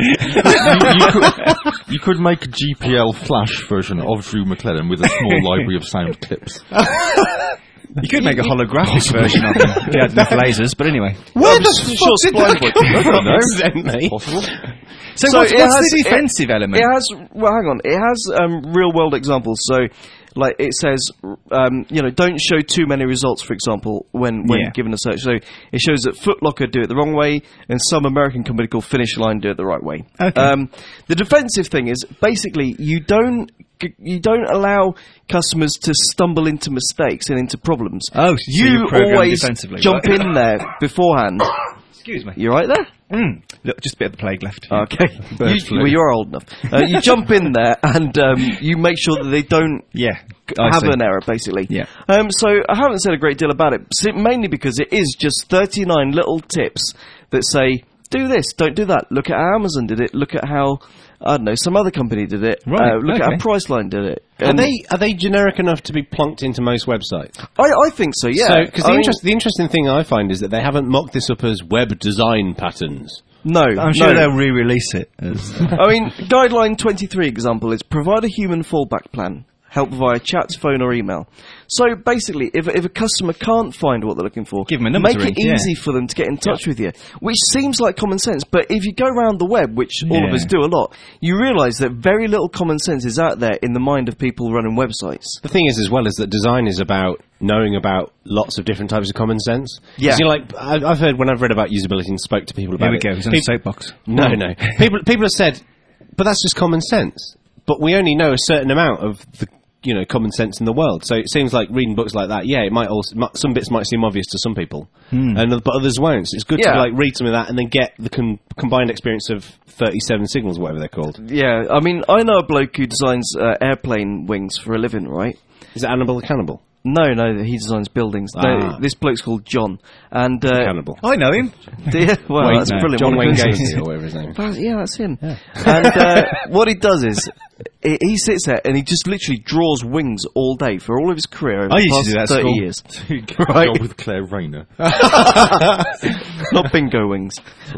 You could make a GPL Flash version of Drew McClellan with a small library of sound clips. You could make a holographic version of him if you had enough lasers, but anyway. Where the fuck did that come from? Possible. So what's the defensive element? It has, well, hang on. It has real-world examples. So, like, it says, don't show too many results, for example, when given a search. So, it shows that Foot Locker do it the wrong way, and some American company called Finish Line do it the right way. Okay. The defensive thing is, basically, you don't allow customers to stumble into mistakes and into problems. Oh, so you always jump in there beforehand. Excuse me. You right there? Look, just a bit of the plague left. Okay. You're old enough. You jump in there and you make sure that they don't have an error, basically. Yeah. So I haven't said a great deal about it, mainly because it is just 39 little tips that say, do this, don't do that. Look at how Amazon did it. Look at how, I don't know, some other company did it. Right, look at how Priceline did it. Are they generic enough to be plunked into most websites? I think so, yeah. So, because the interesting thing I find is that they haven't mocked this up as web design patterns. No. I'm sure they'll re-release it. I mean, guideline 23 example is provide a human fallback plan. Help via chat, phone or email. So basically, if a customer can't find what they're looking for, give them a number make it easy for them to get in touch with you, which seems like common sense. But if you go around the web, which all of us do a lot, you realise that very little common sense is out there in the mind of people running websites. The thing is, as well, is that design is about knowing about lots of different types of common sense. Yeah. I've heard when I've read about usability and spoke to people about it. Here we go, it's in a soapbox. No. People have said, but that's just common sense. But we only know a certain amount of the common sense in the world. So it seems like reading books like that, it might also, some bits might seem obvious to some people, but others won't. So it's good to read some of that and then get the combined experience of 37 Signals, whatever they're called. Yeah, I mean, I know a bloke who designs airplane wings for a living, right? Is it Annabelle the Cannibal? No, he designs buildings. This bloke's called John. And Cannibal. I know him. Well, that's brilliant. John Wayne Gacy, or whatever his name. Yeah, that's him. Yeah. And what he does is, he sits there and he just literally draws wings all day for all of his career over the past 30 years. Right? Job with Claire Rayner. Not bingo wings.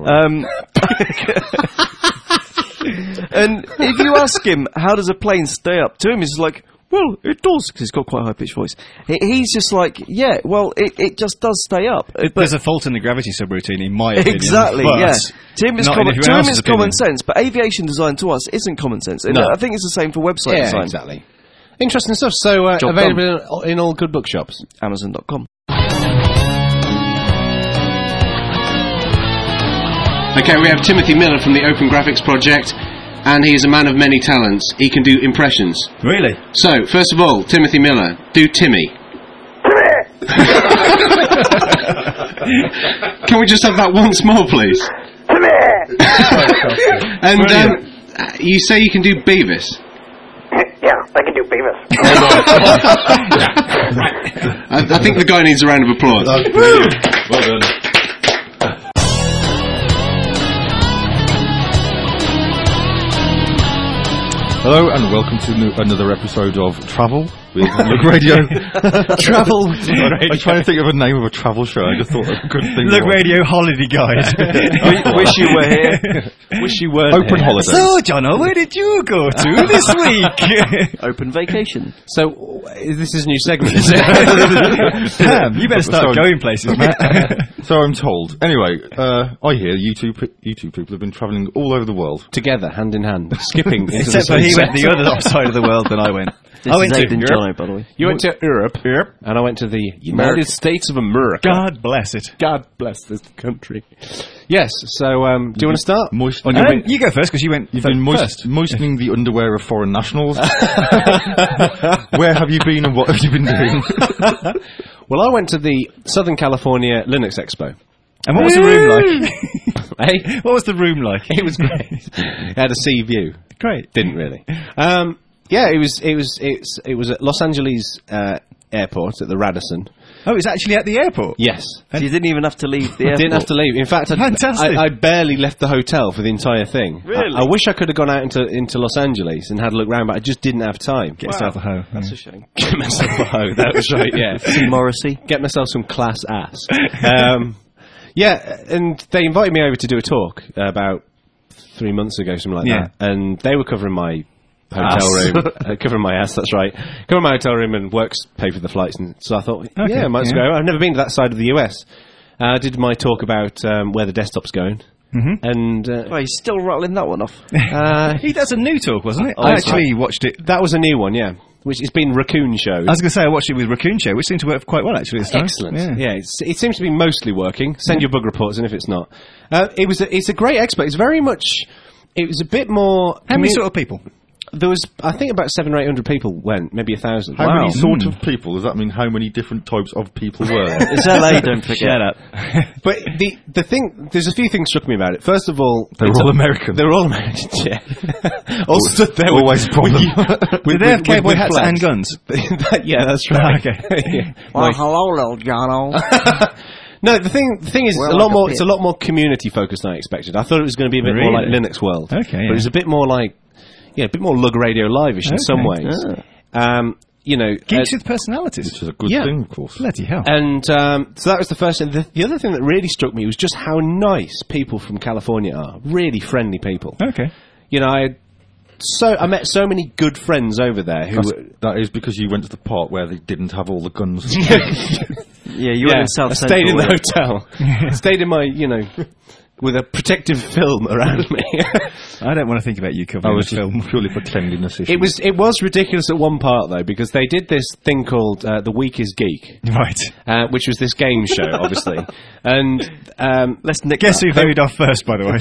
And if you ask him, how does a plane stay up? To him, he's like, well, it does, because he's got quite a high-pitched voice. He's just like, it just does stay up. There's a fault in the gravity subroutine, in my opinion. Exactly, yeah. To him, it's common sense, but aviation design to us isn't common sense. And I think it's the same for website design. Exactly. Interesting stuff. So, available in all good bookshops. Amazon.com. Okay, we have Timothy Miller from the Open Graphics Project, and he is a man of many talents. He can do impressions. Really? So, first of all, Timothy Miller, do Timmy. Can we just have that once more, please? And you say you can do Beavis. Yeah, I can do Beavis. I think the guy needs a round of applause. Well done. Hello and welcome to another episode of Travel with Lug Radio. Travel with Lug Radio. I'm trying to think of a name of a travel show. I just thought I couldn't think Lug Radio Holiday Guide. Wish you were here. Wish you were Open Holidays. So, Jono, where did you go to this week? Open Vacation. So, this is a new segment. Damn, you better start going places, Matt. So I'm told. Anyway, I hear you two people have been travelling all over the world. Together, hand in hand, skipping. Except for he went the other side of the world than I went. I went to Europe, by the way. You went to Europe, and I went to the United States of America. God bless it. God bless this country. Yes, so, do you want to start? You go first, because you've been moistening the underwear of foreign nationals. Where have you been and what have you been doing? Well, I went to the Southern California Linux Expo. And what was the room like? Hey, what was the room like? it was great. It had a sea view. Great. Didn't really. Yeah, it was at Los Angeles airport at the Radisson. Oh, it's actually at the airport? Yes. So you didn't even have to leave the airport? Didn't have to leave. In fact, Fantastic. I barely left the hotel for the entire thing. Really? I wish I could have gone out into Los Angeles and had a look round, but I just didn't have time. Get yourself a hoe. That's a shame. Get myself a hoe. That was right, yeah. See Morrissey. Get myself some class ass. Yeah, and they invited me over to do a talk about 3 months ago, something like that. And they were covering my hotel room, covering my ass, that's right. Covering my hotel room and works pay for the flights. And so I thought, yeah, I might as well go. I've never been to that side of the US. I did my talk about where the desktop's going. And well, he's still rattling that one off. That's a new talk, wasn't it? I actually watched it. That was a new one, yeah. Which it's been Raccoon Show. I was going to say I watched it with Raccoon Show, which seemed to work quite well actually this time. Excellent. Yeah, it seems to be mostly working. Send your bug reports in if it's not. It's a great expo. It's very much. It was a bit more. How many sort of people? There was, I think, about 700 or 800 people went, maybe 1,000. How many sort of people? Does that mean how many different types of people were? It's LA, don't forget. Shut up. But the thing, there's a few things struck me about it. First of all, They're all American. They're all Americans, yeah. all stood there always a problem. Did they have cowboy hats and guns? Yeah, that's right. Okay. Yeah. Well, hello, little Jono. No, the thing is, it's a lot more community focused than I expected. I thought it was going to be a bit more like Linux World. Okay. But it was a bit more like, a bit more Lug Radio Live-ish in some ways. You know, geeks with personalities, which is a good thing, of course. Bloody hell! And so that was the first thing. The other thing that really struck me was just how nice people from California are. Really friendly people. Okay. You know, I met so many good friends over there. That is because you went to the part where they didn't have all the guns. Yeah, you were in South Central. I stayed in the hotel. Stayed in my, with a protective film around me. I don't want to think about you covering the film purely for cleanliness issues. It was ridiculous at one part though, because they did this thing called The Week is Geek, right? Which was this game show, obviously. And guess who voted off first, by the way.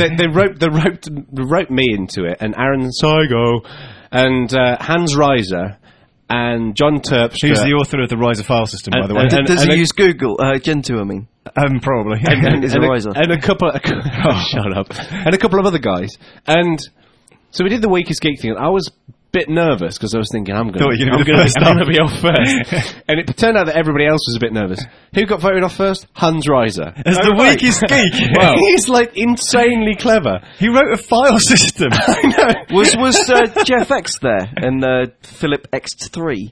They wrote me into it, and Aaron Saigo, and Hans Reiser, and John Terpstra. Who's the author of the Reiser file system, by the way? Does he use Google? Gentoo, I mean. Probably. And a couple shut up. And a couple of other guys. And so we did the Weakest Geek thing, and I was a bit nervous because I was thinking I'm going to be off first. And it turned out that everybody else was a bit nervous. Who got voted off first? Hans Reiser. As the Weakest Geek. Wow. He's like insanely clever. He wrote a file system. I know. Was Jeff X there and Philip X3?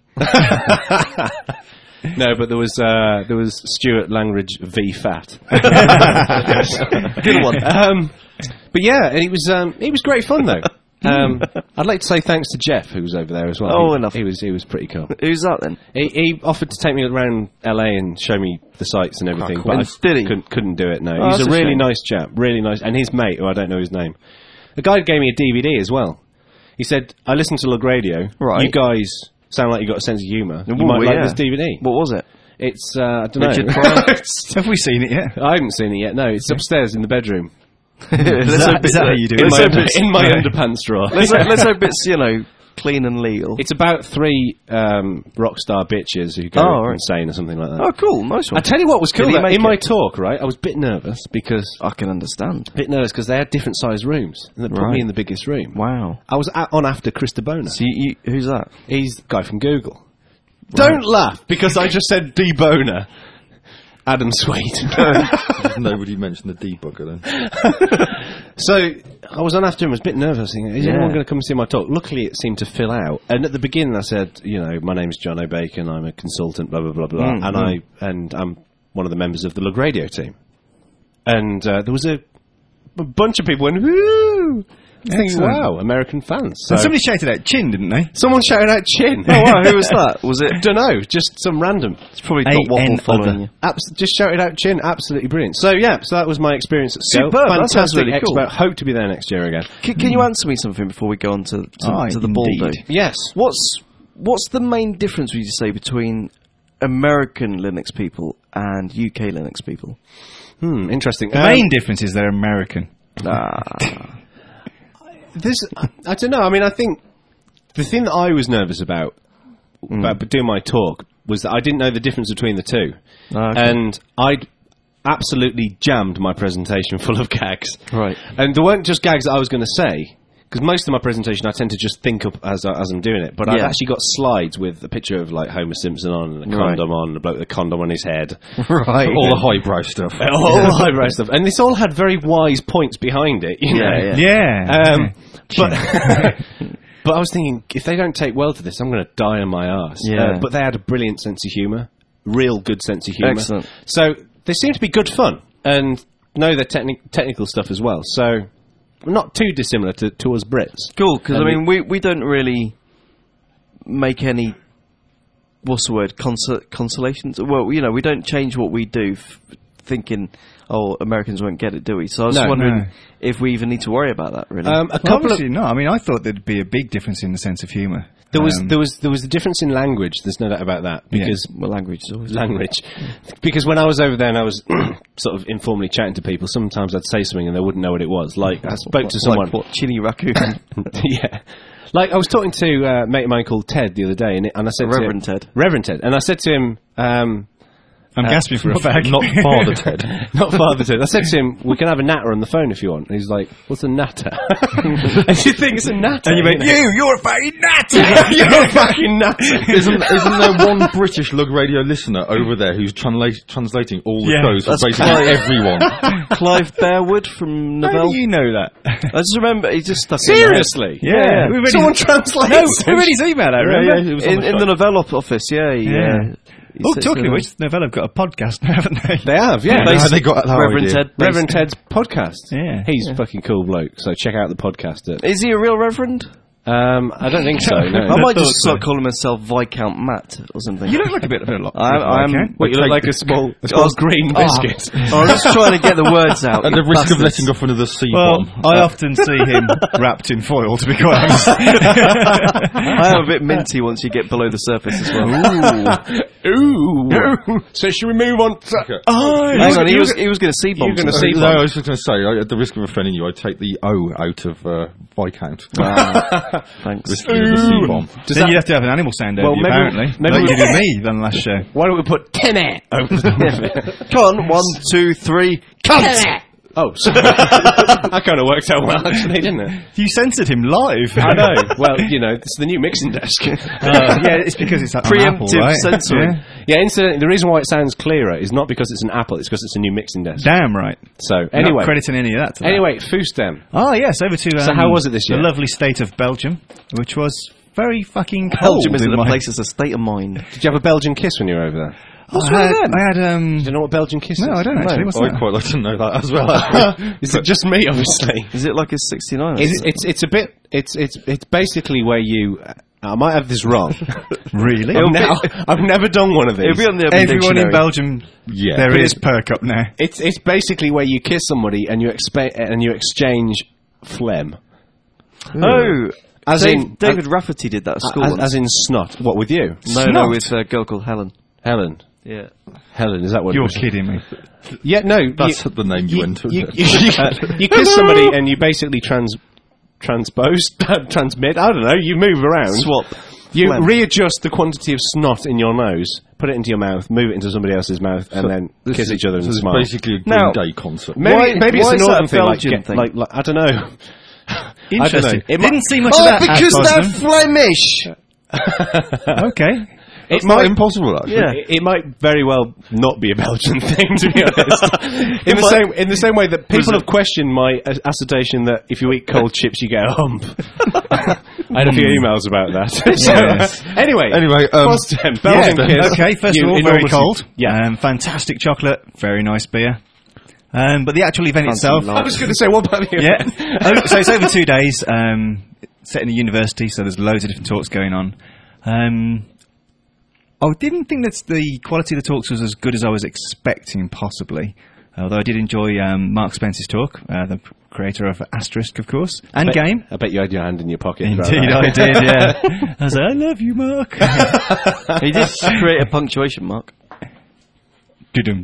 No, but there was Stuart Langridge v Fat. Good one. But yeah, and it was great fun though. I'd like to say thanks to Jeff, who was over there as well. Oh, enough. He was pretty cool. Who's that then? He offered to take me around LA and show me the sights and everything, but I couldn't do it. No, he's a really nice chap, really nice, and his mate, who I don't know his name. The guy gave me a DVD as well. He said, "I listened to Lug Radio. Right. You guys sound like you got a sense of humour. You might like this DVD." What was it? It's I don't know. Have we seen it yet? I haven't seen it yet. No, it's upstairs in the bedroom. Is that how you do it? In my underpants drawer. Let's hope it's clean and legal. It's about 3 rock star bitches who go insane or something like that. Oh, cool, nice one. I tell you what was cool in my talk. Right, I was a bit nervous because I can understand. A bit nervous because they had different sized rooms and they put me in the biggest room. Wow. I was on after Chris DeBona. So who's that? He's the guy from Google. Right. Don't laugh because I just said DeBona. Adam Sweet. Nobody mentioned the debugger then. So I was on after him. I was a bit nervous. Thinking, is anyone going to come and see my talk? Luckily, it seemed to fill out. And at the beginning, I said, my name's John O'Bacon. I'm a consultant. Blah blah blah blah. And I'm one of the members of the Lug Radio team. And there was a bunch of people went, woo! Thinking, wow, American fans. So somebody shouted out Chin, didn't they? Someone shouted out Chin. Oh, wow, who was that? Was it? Dunno, just some random. It's probably not Waffle following you. Just shouted out Chin, absolutely brilliant. So, so that was my experience at Scale. Superb, fantastic really cool. expo. Hope to be there next year again. Can you answer me something before we go on to the Baldo? Yes. What's the main difference, would you say, between American Linux people and UK Linux people? Interesting. The main difference is they're American. I don't know. I mean, I think the thing that I was nervous about doing my talk was that I didn't know the difference between the two. Okay. And absolutely jammed my presentation full of gags. Right. And there weren't just gags that I was going to say, because most of my presentation I tend to just think up as I'm doing it. But I've actually got slides with a picture of like Homer Simpson on, and a condom on, and a bloke with a condom on his head. Right. All the highbrow stuff. All the highbrow stuff. And this all had very wise points behind it, you know. Yeah. But I was thinking, if they don't take well to this, I'm going to die on my arse. Yeah. But they had a brilliant sense of humour. Real good sense of humour. Excellent. So they seem to be good fun and know their technical stuff as well. So not too dissimilar to us Brits. Cool, because I mean, we don't really make any, what's the word, consolations? Well, you know, we don't change what we do thinking, oh, Americans won't get it, do we? So I was wondering if we even need to worry about that, really. Obviously not. I mean, I thought there'd be a big difference in the sense of humour. There was a difference in language. There's no doubt about that, because well, language is always language. Because when I was over there and I was sort of informally chatting to people, sometimes I'd say something and they wouldn't know what it was. Like I spoke to someone, like what, chili raccoon. yeah. Like I was talking to a mate of mine called Ted the other day, and I said Reverend to him, Ted. Reverend Ted, and I said to him, I'm gasping for a fag. Not Father Ted. Not Father Ted. I said to him, we can have a natter on the phone if you want. And he's like, what's a natter? And you think it's a natter? And you went, you're a fucking natter! You're a fucking natter! Isn't there one British Lug Radio listener over there who's translating all the shows for basically everyone? Clive Bearwood from How Novell. do you know that? I just remember he just stuck Seriously? Yeah. Someone translates. No, we read his email out, remember? in the Novell office, Talking of which, Novell have got a podcast now, haven't they? They have, yeah. They got Reverend Ted. Reverend Ted's podcast. Yeah. He's a fucking cool bloke, so check out the podcast. Is he a real reverend? I don't think so, no. I might just start calling myself Viscount Matt or something. You look like a bit of a lot. You look like a small green biscuit. I'm just trying to get the words out. At the risk of letting off another C-bomb. I often see him wrapped in foil, to be quite honest. I am a bit minty once you get below the surface as well. Ooh. So should we move on? Hang on, he was going to C-bomb. No, I was just going to say, at the risk of offending you, I'd take the O out of Viscount. Thanks. C-bomb. Then you'd have to have an animal sound over you, apparently. Maybe you did me then last show. Why don't we put Timmy over the Come on, 1, 2, 3, cunt! Oh, sorry. That kind of worked out well, actually, didn't it? You censored him live. I know. Well, you know, it's the new mixing desk. Yeah, it's because it's on Apple, Preemptive right? censoring. Yeah, incidentally, the reason why it sounds clearer is not because it's an Apple, it's because it's a new mixing desk. Damn right. So, Not anyway. crediting any of that to that. Anyway, Foostem. Oh, yes, over to... So how was it this year? The lovely state of Belgium, which was very fucking cold. Belgium isn't in a my- place, it's a state of mind. Did you have a Belgian kiss when you were over there? What's wrong with that? I had, Do you know what Belgian kiss is? No, I don't actually. What's I'd that? quite like to know that as well. Is it just me, obviously? Is it like a 69? It's a bit... It's basically where you... I might have this wrong. Really? I've never done one of these. It'll be on the Urban Everyone in Dictionary. Belgium, Yeah. there is perk up now. It's basically where you kiss somebody and you exchange phlegm. Oh, As in David Rafferty did that at school. once. as in snot. What with you? No, with a girl called Helen. Helen. Yeah. Helen, is that what? You're it was? kidding me. Yeah, no. That's the name you went to. You kiss somebody and you basically transmit. I don't know. You move around. Swap. You Phlegm. readjust the quantity of snot in your nose, put it into your mouth, move it into somebody else's mouth, and then kiss each other and It's smile. basically a Green Now- Day concert. Maybe it's why a is that northern a thing, Belgian thing? like I don't know. Interesting. It Didn't see much of that at Boston. Flemish. Okay. It Not might impossible, actually. Yeah. It might very well not be a Belgian thing, to be honest. in the same way that people have questioned my assertion that if you eat cold chips, you get a hump. I had a few emails about that. So, anyway, Foster, Belgian kiss. Okay, first You of all, very enormously- cold. Yeah. Fantastic chocolate. Very nice beer. But the actual event itself... I was going to say, what about you? Yeah. So it's over 2 days. Set in a university, so there's loads of different talks going on. I didn't think that the quality of the talks was as good as I was expecting, possibly. Although I did enjoy Mark Spence's talk, the creator of Asterisk, of course, and Game. I bet you had your hand in your pocket. Indeed, I did, yeah. I was like, I love you, Mark. He did create a punctuation mark. Dudum.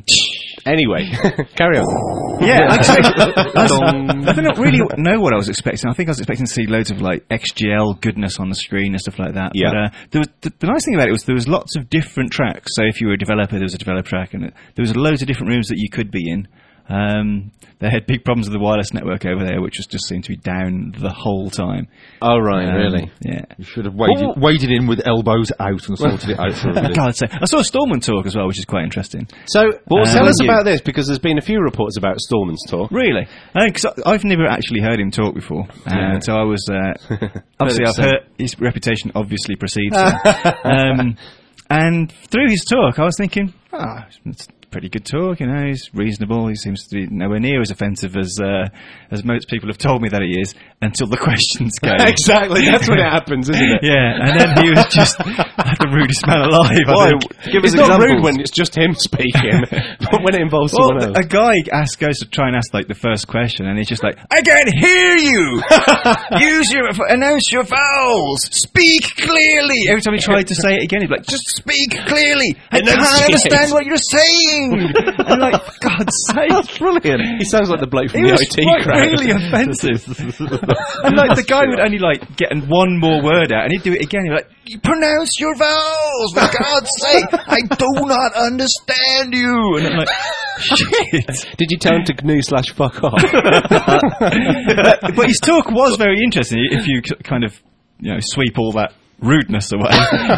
Anyway, carry on. Yeah, I don't really know what I was expecting. I think I was expecting to see loads of like XGL goodness on the screen and stuff like that. Yeah. But the nice thing about it was there was lots of different tracks. So if you were a developer, there was a developer track, and there was loads of different rooms that you could be in. They had big problems with the wireless network over there, which just seemed to be down the whole time. Oh, right, really? Yeah. You should have waded in with elbows out and sorted it out for a bit. God's sake. I saw Stallman talk as well, which is quite interesting. So, tell us about this, because there's been a few reports about Stallman's talk. Really? Because I've never actually heard him talk before. So I was... obviously, I've heard his reputation obviously precedes him. And through his talk, I was thinking, it's pretty good talk, he's reasonable, he seems to be nowhere near as offensive as most people have told me that he is, until the questions came. Exactly, that's when it happens, isn't it? Yeah, and then he was just the rudest man alive. Why? It's not rude when it's just him speaking, but when it involves someone else. A guy goes to try and ask like the first question, and he's just like, I can't hear you! Announce your vowels! Speak clearly! Every time he tried to say it again, he'd be like, just speak clearly! I can't understand what you're saying! I'm like, for God's sake. That's brilliant. He sounds like the bloke from the IT crowd. Really offensive. And like the guy would only like get one more word out, and he'd do it again. He'd be like, you pronounce your vowels, for God's sake! I do not understand you. And I'm like, shit. Did you tell him to GNU/fuck off? But his talk was very interesting if you kind of sweep all that rudeness away.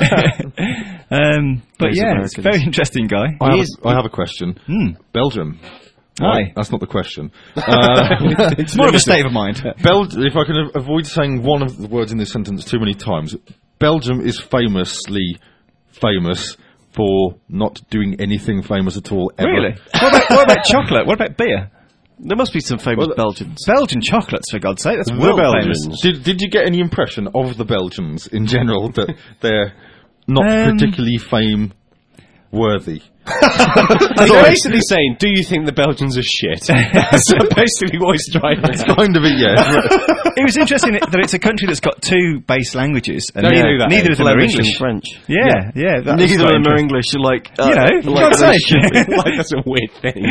But it's a very interesting guy. I have a question. Belgium. Aye. That's not the question. It's more of a state of mind. If I can avoid saying one of the words in this sentence too many times, Belgium is famously famous for not doing anything famous at all ever. Really? What about chocolate? What about beer? There must be some famous Belgians. Belgian chocolates, for God's sake. That's The world Belgians. famous. Did you get any impression of the Belgians in general that they're not particularly fame-worthy? You're basically saying, do you think the Belgians are shit? That's basically what he's driving at. Kind of it, yeah. It was interesting that it's a country that's got two base languages, and neither of them are Flemish English. and French. Yeah. Neither of them are English. You're like, God's sake. Like, that's a weird thing.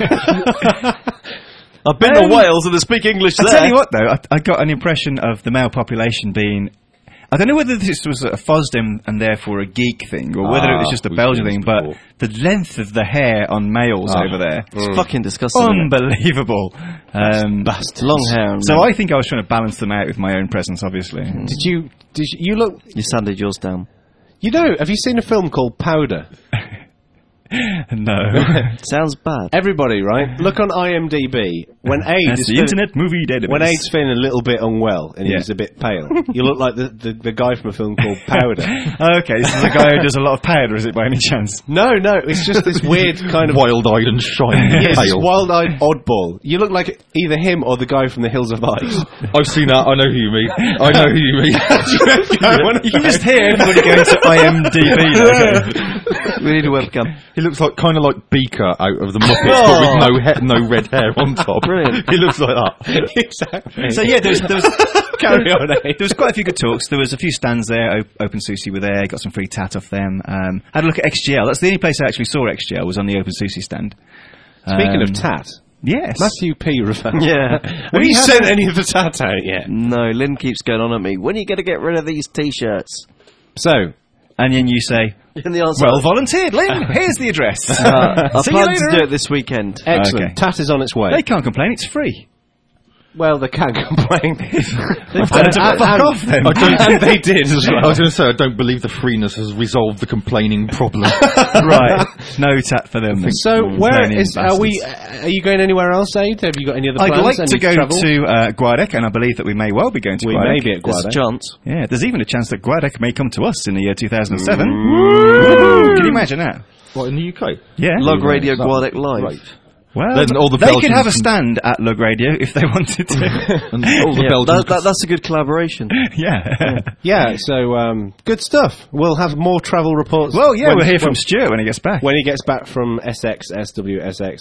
I've been to Wales and they speak English there. I'll tell you what, though, I got an impression of the male population being... I don't know whether this was a FOSDEM and therefore a geek thing, or whether it was just a Belgian thing, but the length of the hair on males over there... It's fucking disgusting. Unbelievable. Long hair. So I think I was trying to balance them out with my own presence, obviously. Did you look... You sanded yours down. Have you seen a film called Powder? No. Sounds bad. Everybody, right? Look on IMDb. When AIDS That's the Internet Movie Database. When AIDS feeling a little bit unwell and he's a bit pale, you look like the guy from a film called Powder. Okay, this is a guy who does a lot of powder, is it, by any chance? No, it's just this weird kind of... Wild-eyed and shiny pale. Wild-eyed oddball. You look like either him or the guy from The Hills of Ice. I've seen that. I know who you mean. You can just hear everybody going to IMDb. We need a webcam. He looks like kind of like Beaker out of the Muppets, but with no red hair on top. Brilliant. He looks like that. Exactly. So yeah, there was Carry on, eh? There was quite a few good talks. There was a few stands there. OpenSUSE were there. Got some free tat off them. Had a look at XGL. That's the only place I actually saw XGL was on the OpenSUSE stand. Speaking of tat, yes, Matthew P. Raffel. Yeah. Have you sent any of the tat out yet? No, Lynn keeps going on at me. When are you going to get rid of these T-shirts? So, and then you say, and the answer, well volunteered, Lynn. Here's the address. I plan to do it this weekend. Excellent. Okay. Tat is on its way. They can't complain. It's free. Well, they can't complain. They've done to fuck off then. And they did as well. I was going to say, I don't believe the freeness has resolved the complaining problem. Right. No tat for them. So, are you going anywhere else, Aid? Have you got any other plans? I'd like to go to Guadec, and I believe that we may well be going to Guadec. We may be at Guadec. There's a chance. Yeah, there's even a chance that Guadec may come to us in the year 2007. Can you imagine that? What, in the UK? Yeah. Log Radio Guadec Live. Right. Well, then all the they Belgians could have a stand at Lug Radio if they wanted to. And all the Belgians that's a good collaboration. Yeah, so good stuff. We'll have more travel reports. Well, yeah, we'll hear from Stuart when he gets back. When he gets back from SXSW.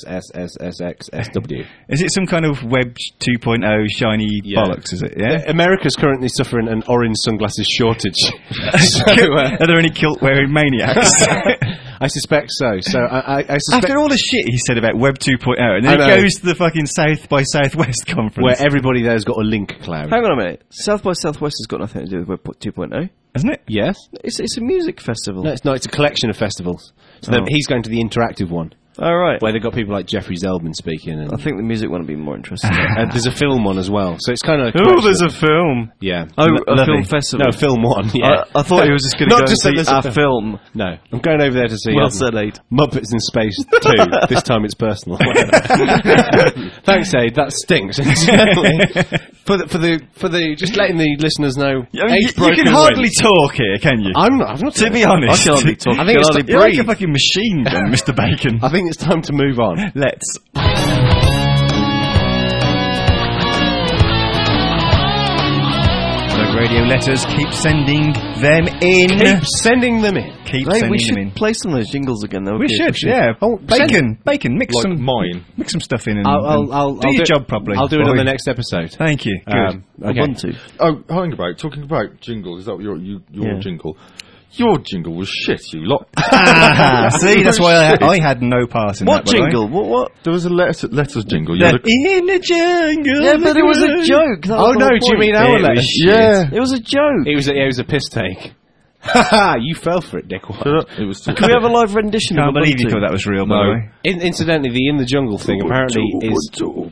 Is it some kind of Web 2.0 shiny bollocks, is it? Yeah. America's currently suffering an orange sunglasses shortage. So, are there any kilt-wearing maniacs? I suspect so. So I suspect After all the shit he said about Web 2.0, and then he goes to the fucking South by Southwest conference. where everybody there's got a link cloud. Hang on a minute. South by Southwest has got nothing to do with Web 2.0. Hasn't it? Yes? It's a music festival. No, it's not. It's a collection of festivals. So he's going to the interactive one. All right. Where they've got people like Jeffrey Zeldman speaking. And I think the music one would be more interesting. there's a film one as well. So it's kind of... Oh, there's a film. Yeah. Oh, a Lovely. film festival. No, film one, yeah. I thought he was just going to Not go just and that see there's a a film. No, I'm going over there to see Well said, Aid. Muppets in Space 2. This time it's personal. Thanks, Aid. That stinks. for the just letting the listeners know. You can hardly talk here, can you? I'm not. To be honest, I can hardly talk. I think it's you're like a fucking machine gun, Mr. Bacon. I think it's time to move on. Let's. Plug Radio letters, keep sending them in. Keep sending them in. Keep Hey, sending we them should in. play some of those jingles again, though. We should, yeah. Oh, Bacon, mix Like some mine. mix some stuff in and, I'll do your job properly. I'll do it on boy. the next episode. Thank you. Good. Okay. Ubuntu. Oh, hang about. Talking about jingles, is that your Yeah. jingle? Your jingle was shit, you lot. See, that's why I had no part in What that. by the way. jingle? What? There was a letters jingle. You had a- In the jungle. Yeah, but it was a joke. That was Oh the no! whole Do you point. mean our It letter? was yeah. It was a joke. It was a piss take. Ha ha! You fell for it, dickwad. It was. Can we have a live rendition Can't of believe you Ubuntu? thought that was real, by the No. way. Incidentally, the in the jungle thing apparently is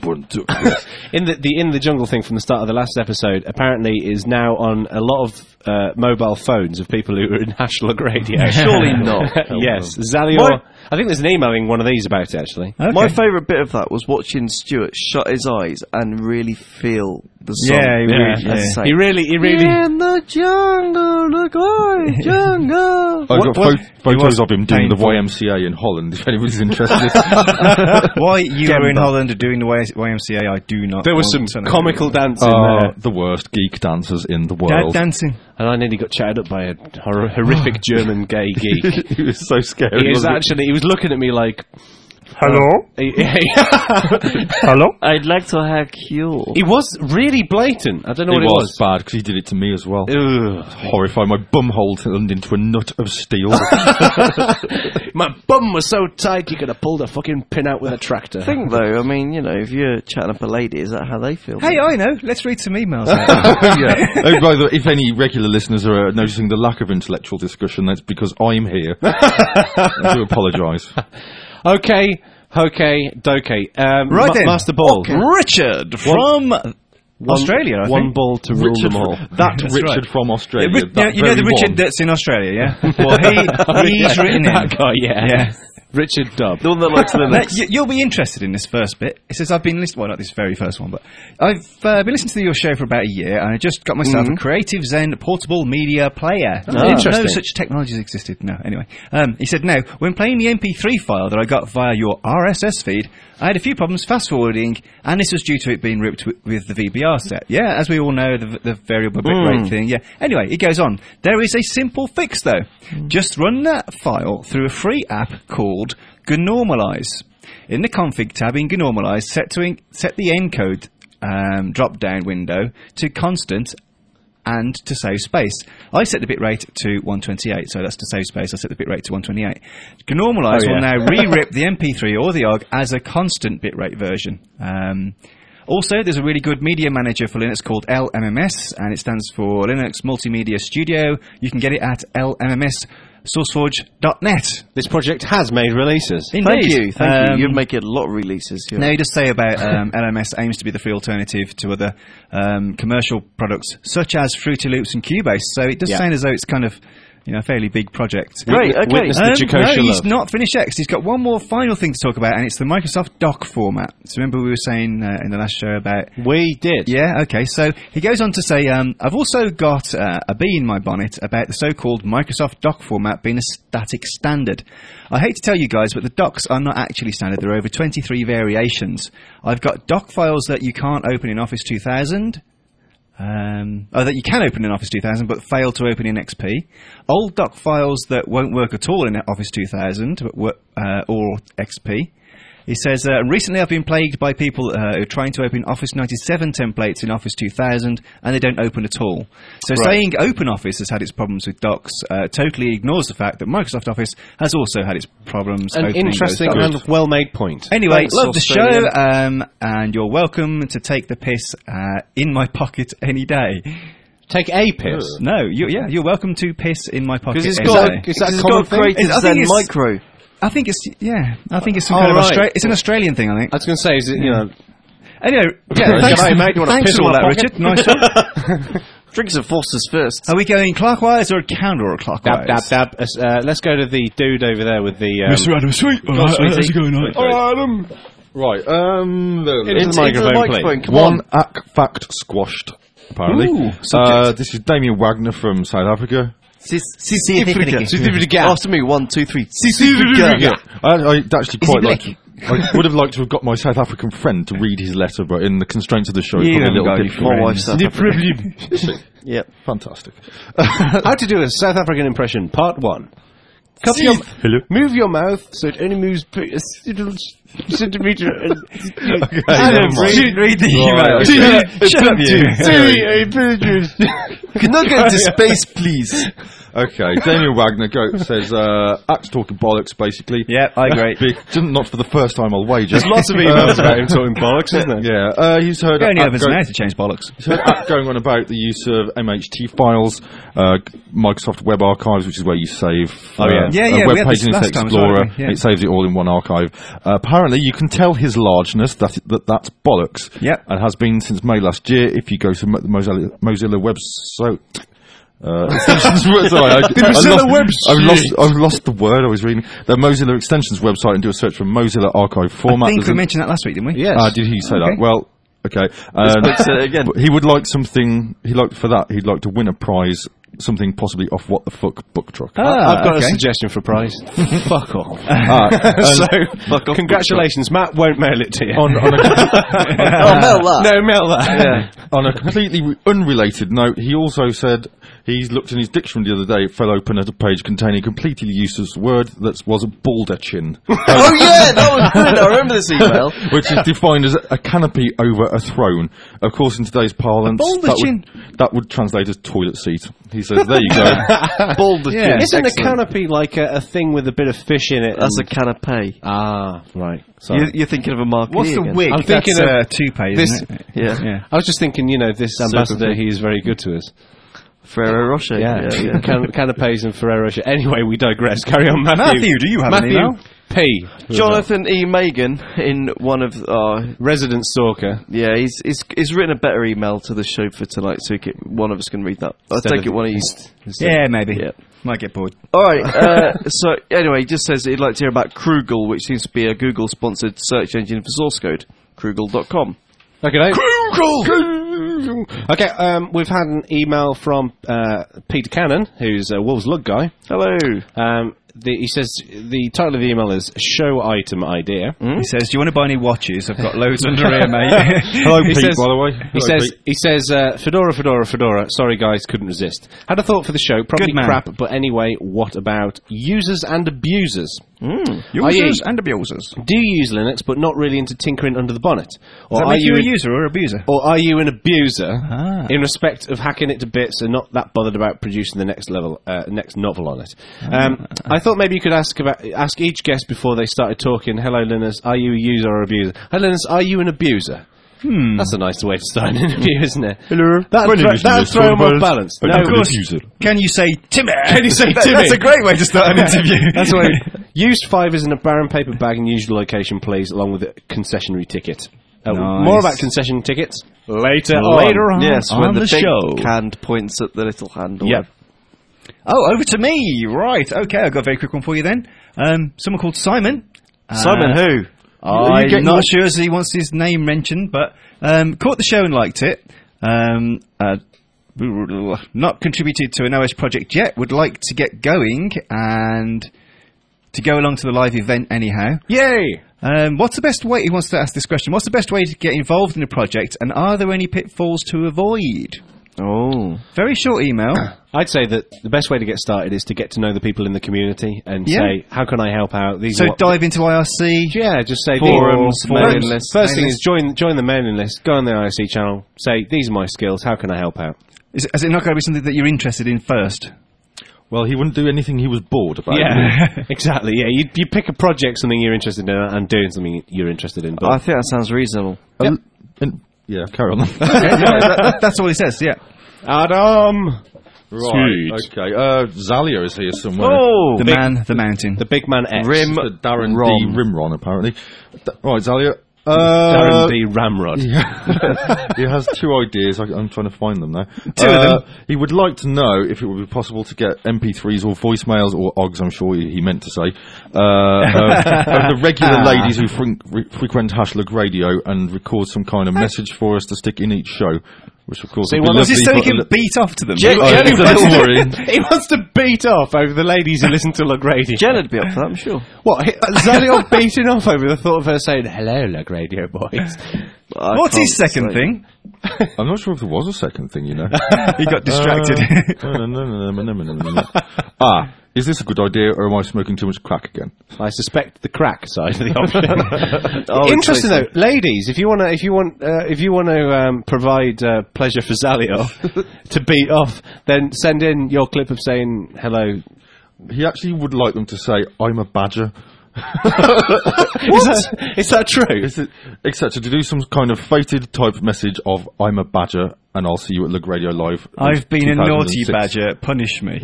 in the jungle thing from the start of the last episode. Apparently, is now on a lot of mobile phones of people who are in Hashtag Radio. Surely not. Yes, Zalior. I think there's an emailing one of these about it actually. Okay. My favourite bit of that was watching Stuart shut his eyes and really feel the song. Yeah, he really- And yeah. say, He really. in the jungle, the great jungle. I've got photos was of him doing the painful. YMCA in Holland, if anybody's interested. Why you were in Gemba. Holland doing the YMCA, I do not. There was want some to know. comical dancing there, The worst geek dancers in the Dad world. dancing. and I nearly got chatted up by a horrific German gay geek. He was so scary. He was wasn't he? actually. He was looking at me like. Hello? Hello? I'd like to hack you. He was really blatant. I don't know It what it was was. bad because he did it to me as well. Ugh. Horrifying. My bumhole turned into a nut of steel. My bum was so tight you could have pulled a fucking pin out with a tractor. Think though, I mean, you know, if you're chatting up a lady, is that how they feel? Hey, I know. Let's read some emails. Yeah. Oh, by the way, if any regular listeners are noticing the lack of intellectual discussion, that's because I'm here. I do apologise. Okay, Doke. Right then. Master Ball. Richard from Australia, I One think. ball to rule them all. That That's Richard right. from Australia. Yeah, that you know the very Richard one. that's in Australia, yeah? Well, he's written in. That guy, yeah. Yeah. Richard Dubb. The one that likes the Now, next. you'll be interested in this first bit. It says, I've been listening, well, not this very first one, but I've been listening to your show for about a year, and I just got myself a Creative Zen portable media player. Interesting. No such technologies existed. No, anyway. He said, now, when playing the MP3 file that I got via your RSS feed, I had a few problems fast-forwarding, and this was due to it being ripped with the VBR set. Yeah, as we all know, the variable bitrate thing, yeah. Anyway, it goes on. There is a simple fix, though. Just run that file through a free app called Gnormalize. In the config tab in Gnormalize, set the encode drop-down window to constant and to save space. I set the bitrate to 128, so that's to save space. I set the bitrate to 128. Gnormalize will now re-rip the MP3 or the OGG as a constant bitrate version. Also, there's a really good media manager for Linux called LMMS, and it stands for Linux Multimedia Studio. You can get it at lmmssourceforge.net. This project has made releases. Indeed. Thank you. You're making a lot of releases here. Now, you just say about LMS aims to be the free alternative to other commercial products, such as Fruity Loops and Cubase. So it does sound as though it's kind of, you know, a fairly big project. Great, okay. Witness the No, Jacosha he's love. not finished yet, 'cause he's got one more final thing to talk about, and it's the Microsoft Doc format. So remember we were saying in the last show about... We did. Yeah, okay, so he goes on to say, I've also got a bee in my bonnet about the so-called Microsoft Doc format being a static standard. I hate to tell you guys, but the docs are not actually standard. There are over 23 variations. I've got doc files that you can't open in Office 2000... that you can open in Office 2000 but fail to open in XP. Old doc files that won't work at all in Office 2000 but or XP. He says, recently I've been plagued by people who are trying to open Office 97 templates in Office 2000 and they don't open at all. So saying OpenOffice has had its problems with docs totally ignores the fact that Microsoft Office has also had its problems An opening interesting those docs. and well-made point. Anyway, Thanks, love the Australian. show, and you're welcome to take the piss in my pocket any day. Take a piss. No, you're welcome to piss in my pocket. Because any day. Is that a it's common got thing? created I think Zen it's- Micro. I think it's some Oh, kind of right. it's an Australian thing, I think. I was going to say, is it, you know... Anyway, thanks, G'day, mate. You want to thanks piss for in all my that, pocket? Richard. Nice one. Drink some Foster's first. Are we going clockwise or Dab, counter-clockwise? dab, dab. Let's go to the dude over there with the... Adam Sweet. How's it going on? Adam! Right, Into the microphone, please. Come on. Fact squashed, apparently. Ooh, This is Damien Wagner from South Africa. After me, 1, 2, 3. I actually quite he like. I would have liked to have got my South African friend to read his letter, but in the constraints of the show, it's You probably a haven't little got any difficult. My wife's South African. Yep. Fantastic. How to do a South African impression, part 1. Hello. Move your mouth so it only moves a centimetre. Adam, read the email. Shut up, you. Can I go to space, please? Okay, Damien Wagner says, Axe talking bollocks, basically. Yeah, I agree. Not for the first time, I'll wager. There's lots of emails about him talking bollocks, isn't there? Yeah, he's heard Only Axe opens now to change bollocks. he's heard Axe going on about the use of MHT files, Microsoft Web Archives, which is where you save Yeah, a we had web this page in last Internet time as Explorer. well, didn't we? Yeah. It saves it all in one archive. Apparently, you can tell his largeness that's bollocks. Yep. And has been since May last year. If you go to the Mozilla website. Sorry, I've lost the word I was reading. The Mozilla Extensions website and do a search for Mozilla archive format. I think we mentioned that last week, didn't we? Yes. Did he say Okay. that? Well, okay. again. But he would like something. He'd like to win a prize, something possibly off What the Fuck Book Truck. I've got a okay. suggestion for a prize. Fuck off. And Congratulations, Matt won't mail it to you. on a, Mail that. No, mail that. Yeah. on a completely unrelated note, he also said he's looked in his dictionary the other day. It fell open at a page containing a completely useless word that was a baldachin. Oh yeah, that was brilliant. I remember this email. Which is defined as a canopy over a throne. Of course, in today's parlance, that would translate as toilet seat. He says, there you go. Baldachin. Yeah. Isn't a canopy like a thing with a bit of fish in it? That's a canapé. Ah, right. Sorry. You're thinking of a marquee. What's the again. wig? I'm thinking That's of toupee, this- isn't it? Yeah. I was just thinking, this ambassador, he is very good to us. Ferrero Rocher. Yeah. Canapes and Ferrero Rocher. Anyway, we digress. Carry on, Matthew. Matthew, do you have an email? P. Jonathan E. Megan in one of Resident Stalker. yeah, he's written a better email to the show for tonight, so one of us can read that. I Instead take of- it one of you. Yeah, maybe. Yeah. Might get bored. All right. So anyway, he just says he'd like to hear about Krugel, which seems to be a Google-sponsored search engine for source code. Krugel.com. Okay, Okay, we've had an email from Peter Cannon, who's a Wolves Lug guy. Hello. He says the title of the email is Show Item Idea. He says, do you want to buy any watches? I've got loads under here, mate. Hello, He Pete, says- by the way. He says, Fedora. Sorry, guys, couldn't resist. Had a thought for the show. Probably Good man. crap, but anyway, what about users and abusers? Users and abusers. Do you use Linux, but not really into tinkering under the bonnet? Or Does that are make you you a user or abuser? Or are you an abuser Ah. in respect of hacking it to bits and not that bothered about producing the next novel on it? I thought maybe you could ask each guest before they started talking. Hello, Linus. Are you a user or abuser? Hi, Linus. Are you an abuser? That's a nice way to start an interview, isn't it? Hello. That'd throw them off balance. No, Of course. Can you say Timmy? Can you say Timmy? That's a great way to start an interview. That's why used fivers in a brown paper bag in usual location, please, along with a concessionary ticket. Nice. More about concession tickets later on. Yes, on when the the big show. hand points at the little hand. Yeah. Oh, over to me. Right. Okay, I've got a very quick one for you then. Someone called Simon. Simon who? I'm not sure as he wants his name mentioned, but caught the show and liked it. Not contributed to an OS project yet. Would like to get going and to go along to the live event anyhow. Yay! What's the best way? He wants to ask this question. What's the best way to get involved in a project, and are there any pitfalls to avoid? Oh. Very short email. I'd say that the best way to get started is to get to know the people in the community and say, how can I help out? So dive into IRC. Yeah, just say forums, mailing lists. First thing is join the mailing list, go on the IRC channel, say, these are my skills, how can I help out? Is it not going to be something that you're interested in first? Well, he wouldn't do anything he was bored about. Yeah, exactly. Yeah, you pick a project, something you're interested in, and doing something you're interested in. I think that sounds reasonable. Carry on. That's all he says. Yeah. Adam. Right. Okay. Zalia is here somewhere. Oh, the mountain, the big man X. Darren D. Rimron, apparently. Right, Zalia. Darren D. Ramrod. He has two ideas. I'm trying to find them now. Two of them. He would like to know if it would be possible to get MP3s or voicemails or OGs, I'm sure he meant to say, of the regular ladies who frequent Hashlug Radio and record some kind of message for us to stick in each show. Which of course, so is this so he can beat off to them? He wants to beat off over the ladies who listen to Lug Radio. Jen would be up for that, I'm sure. What? Zalia beating off over the thought of her saying, "Hello, Lug Radio boys." What's his second thing? I'm not sure if there was a second thing, you know. He got distracted. Is this a good idea, or am I smoking too much crack again? I suspect the crack side of the option. Interesting though, ladies, if you want to provide pleasure for Zalio to beat off, then send in your clip of saying hello. He actually would like them to say, "I'm a badger." Is that true? Except to do some kind of fated type message of "I'm a badger and I'll see you at Lug Radio Live." I've been a naughty badger. Punish me.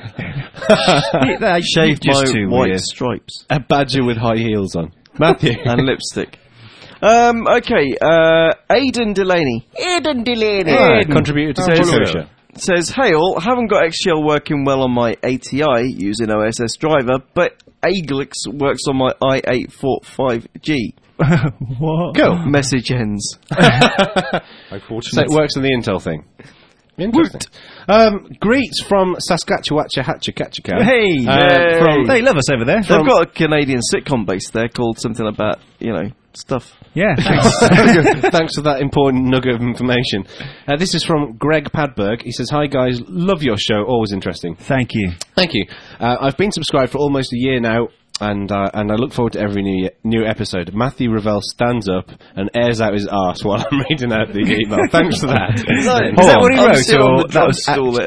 I shaved my white stripes. A badger with high heels on. Matthew and lipstick. Okay. Aidan Delaney. Contributed to Social. Says, hey all, haven't got XGL working well on my ATI using OSS driver, but Aglix works on my i845G. What? Go. Message ends. So it works on the Intel thing. Interesting. Greets from Saskatchewan. Hey! They love us over there. They've got a Canadian sitcom based there called something about, stuff. Yeah, thanks for that important nugget of information. This is from Greg Padberg. He says, hi guys, love your show, always interesting. Thank you. I've been subscribed for almost a year now, and I look forward to every new episode. Matthew Revell stands up and airs out his arse while I'm reading out the email. Thanks for that. Is that what he wrote? Or that was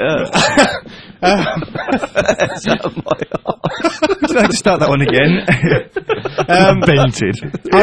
Would you like to start that one again? Vented.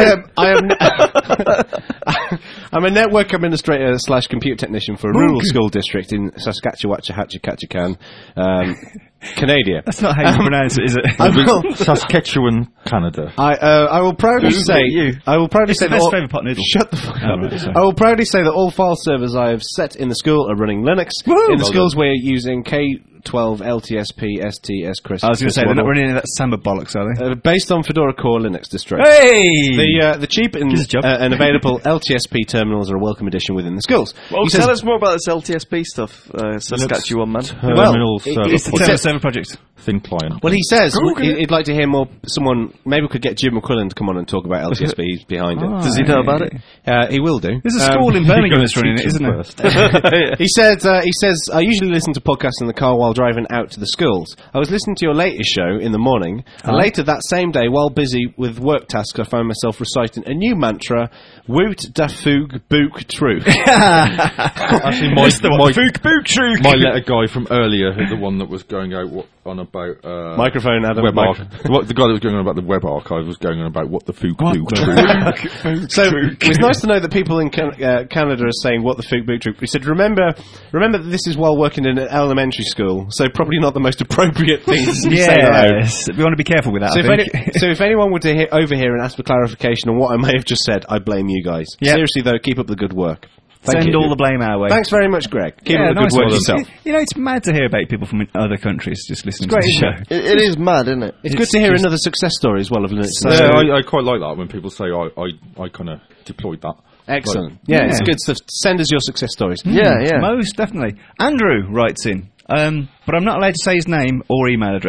I'm a network administrator / computer technician for a rural school district in Saskatchewan, Canada. That's not how you pronounce it, is it? Saskatchewan, Canada. I will proudly say. I will proudly say that. Favourite pot noodle. Shut the fuck up. I will proudly say that all file servers I have set in the school are running Linux. In the schools we're using K12 LTSP STS Chris. I was going to say they're not running any of that Samba bollocks, are they? Based on Fedora Core Linux distro. Hey! The cheap and available LTSP terminals are a welcome addition within the schools. Well, tell us more about this LTSP stuff, Saskatchewan man. It's the server project. Thin client. Well, he says he'd like to hear more. Maybe we could get Jim McQuillan to come on and talk about LTSP behind it. Does he know about it? He will do. There's a school in Birmingham that's running it, isn't there? He says, I usually listen to podcasts in the car while driving out to the schools. I was listening to your latest show in the morning, and later that same day, while busy with work tasks, I found myself reciting a new mantra, Woot da Foog Book Truth. Actually, my letter guy from earlier, the one that was going out on about microphone Adam web the guy that was going on about the web archive was going on about what the Foog Book Truth. So it's nice to know that people in Canada are saying what the Foog Book Truth. He said, remember that this is while working in an elementary school, so probably not the most appropriate thing to say aloud. We want to be careful with that. So if anyone were to overhear and ask for clarification on what I may have just said, I blame you guys. Yep. Seriously though, keep up the good work. Send all the blame our way. Thanks very much, Greg. Keep up the good work yourself. It's mad to hear about people from other countries just listening to the show. It is mad, isn't it? It's good to hear another success story as well of Linux. I quite like that when people say I kind of deployed that. Excellent. It's good stuff. Send us your success stories. Most definitely. Andrew writes in, but I'm not allowed to say his name or email address.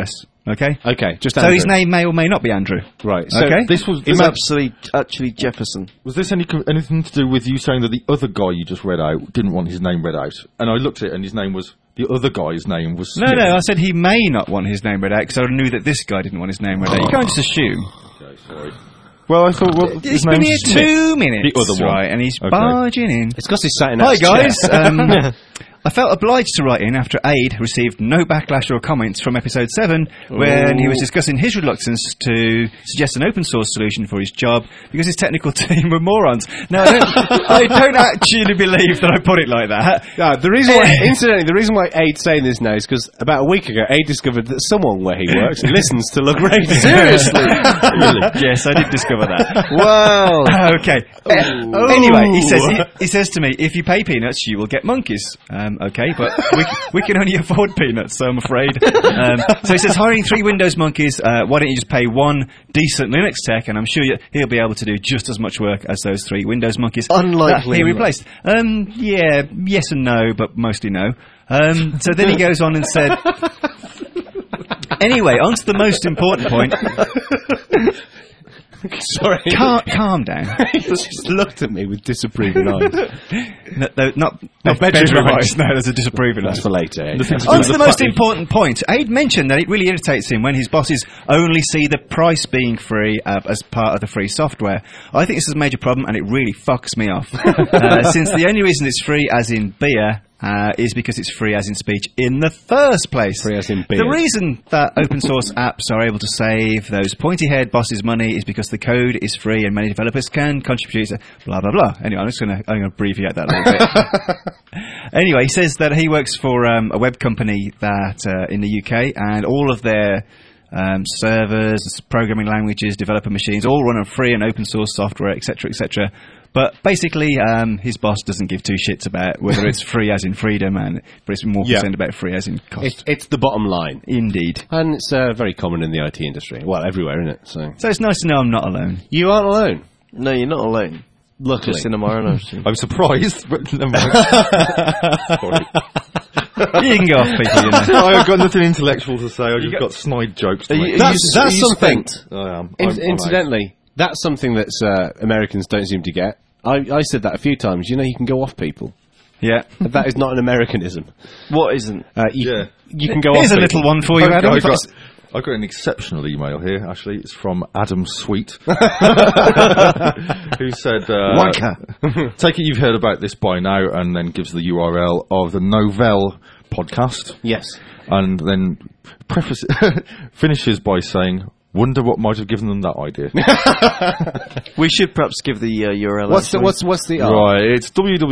Okay? Okay, just So Andrew. his name may or may not be Andrew. Right. So Okay. This was It's actually Jefferson. Was this anything to do with you saying that the other guy you just read out didn't want his name read out? And I looked at it, and his name was the other guy's name was. No, Smith. I said he may not want his name read out because I knew that this guy didn't want his name read out. You can't just assume. Okay, sorry. Well, I thought. Well, He's his been name's here Smith. 2 minutes. The other one. Right, and he's Okay. barging in. it's because he's sat in Hi that guys. I felt obliged to write in after Aid received no backlash or comments from episode 7 when he was discussing his reluctance to suggest an open source solution for his job because his technical team were morons. Now, I don't actually believe that I put it like that. No, the reason why, incidentally, the reason why Aid's saying this now is because about a week ago, Aid discovered that someone where he works listens to Lug Radio. Seriously? Really? Yes, I did discover that. Wow. Okay. Anyway, he says to me, if you pay peanuts, you will get monkeys. Okay, but we can only afford peanuts, so I'm afraid. So he says, hiring 3 Windows monkeys, why don't you just pay 1 decent Linux tech, and I'm sure he'll be able to do just as much work as those 3 Windows monkeys. Unlikely. He replaced. Yeah, yes and no, but mostly no. So then he goes on and said, anyway, on to the most important point. Sorry. Calm down. He just looked at me with disapproving eyes. Not bedroom eyes. No, there's a disapproving That's eyes. for later. Aid. On to the most important point. Aid mentioned that it really irritates him when his bosses only see the price being free as part of the free software. I think this is a major problem, and it really fucks me off. Since the only reason it's free, as in beer, is because it's free as in speech in the first place. Free as in beer. The reason that open source apps are able to save those pointy-haired bosses money is because the code is free and many developers can contribute to blah, blah, blah. Anyway, I'm going to abbreviate that a little bit. Anyway, he says that he works for a web company that in the UK, and all of their servers, programming languages, developer machines, all run on free and open source software, etc., etc. But basically, his boss doesn't give 2 shits about whether it's free as in freedom, but it's more concerned about free as in cost. It's the bottom line. Indeed. And it's very common in the IT industry. Well, everywhere, isn't it? So it's nice to know I'm not alone. You aren't alone. No, you're not alone. Luckily. Just in a minority. I'm surprised, but never mind. Sorry. You can go off, people, you know. I've got nothing intellectual to say. I've just got snide jokes to make. That's something. I am. Incidentally, that's something that Americans don't seem to get. I said that a few times. You know, you can go off people. Yeah. That is not an Americanism. What isn't? You can go off Here's a people. little one for you, Adam. I've got an exceptional email here, actually. It's from Adam Sweet, who said, take it you've heard about this by now, and then gives the URL of the Novell podcast. Yes. And then finishes by saying, wonder what might have given them that idea. We should perhaps give the URL. What's the Right, it's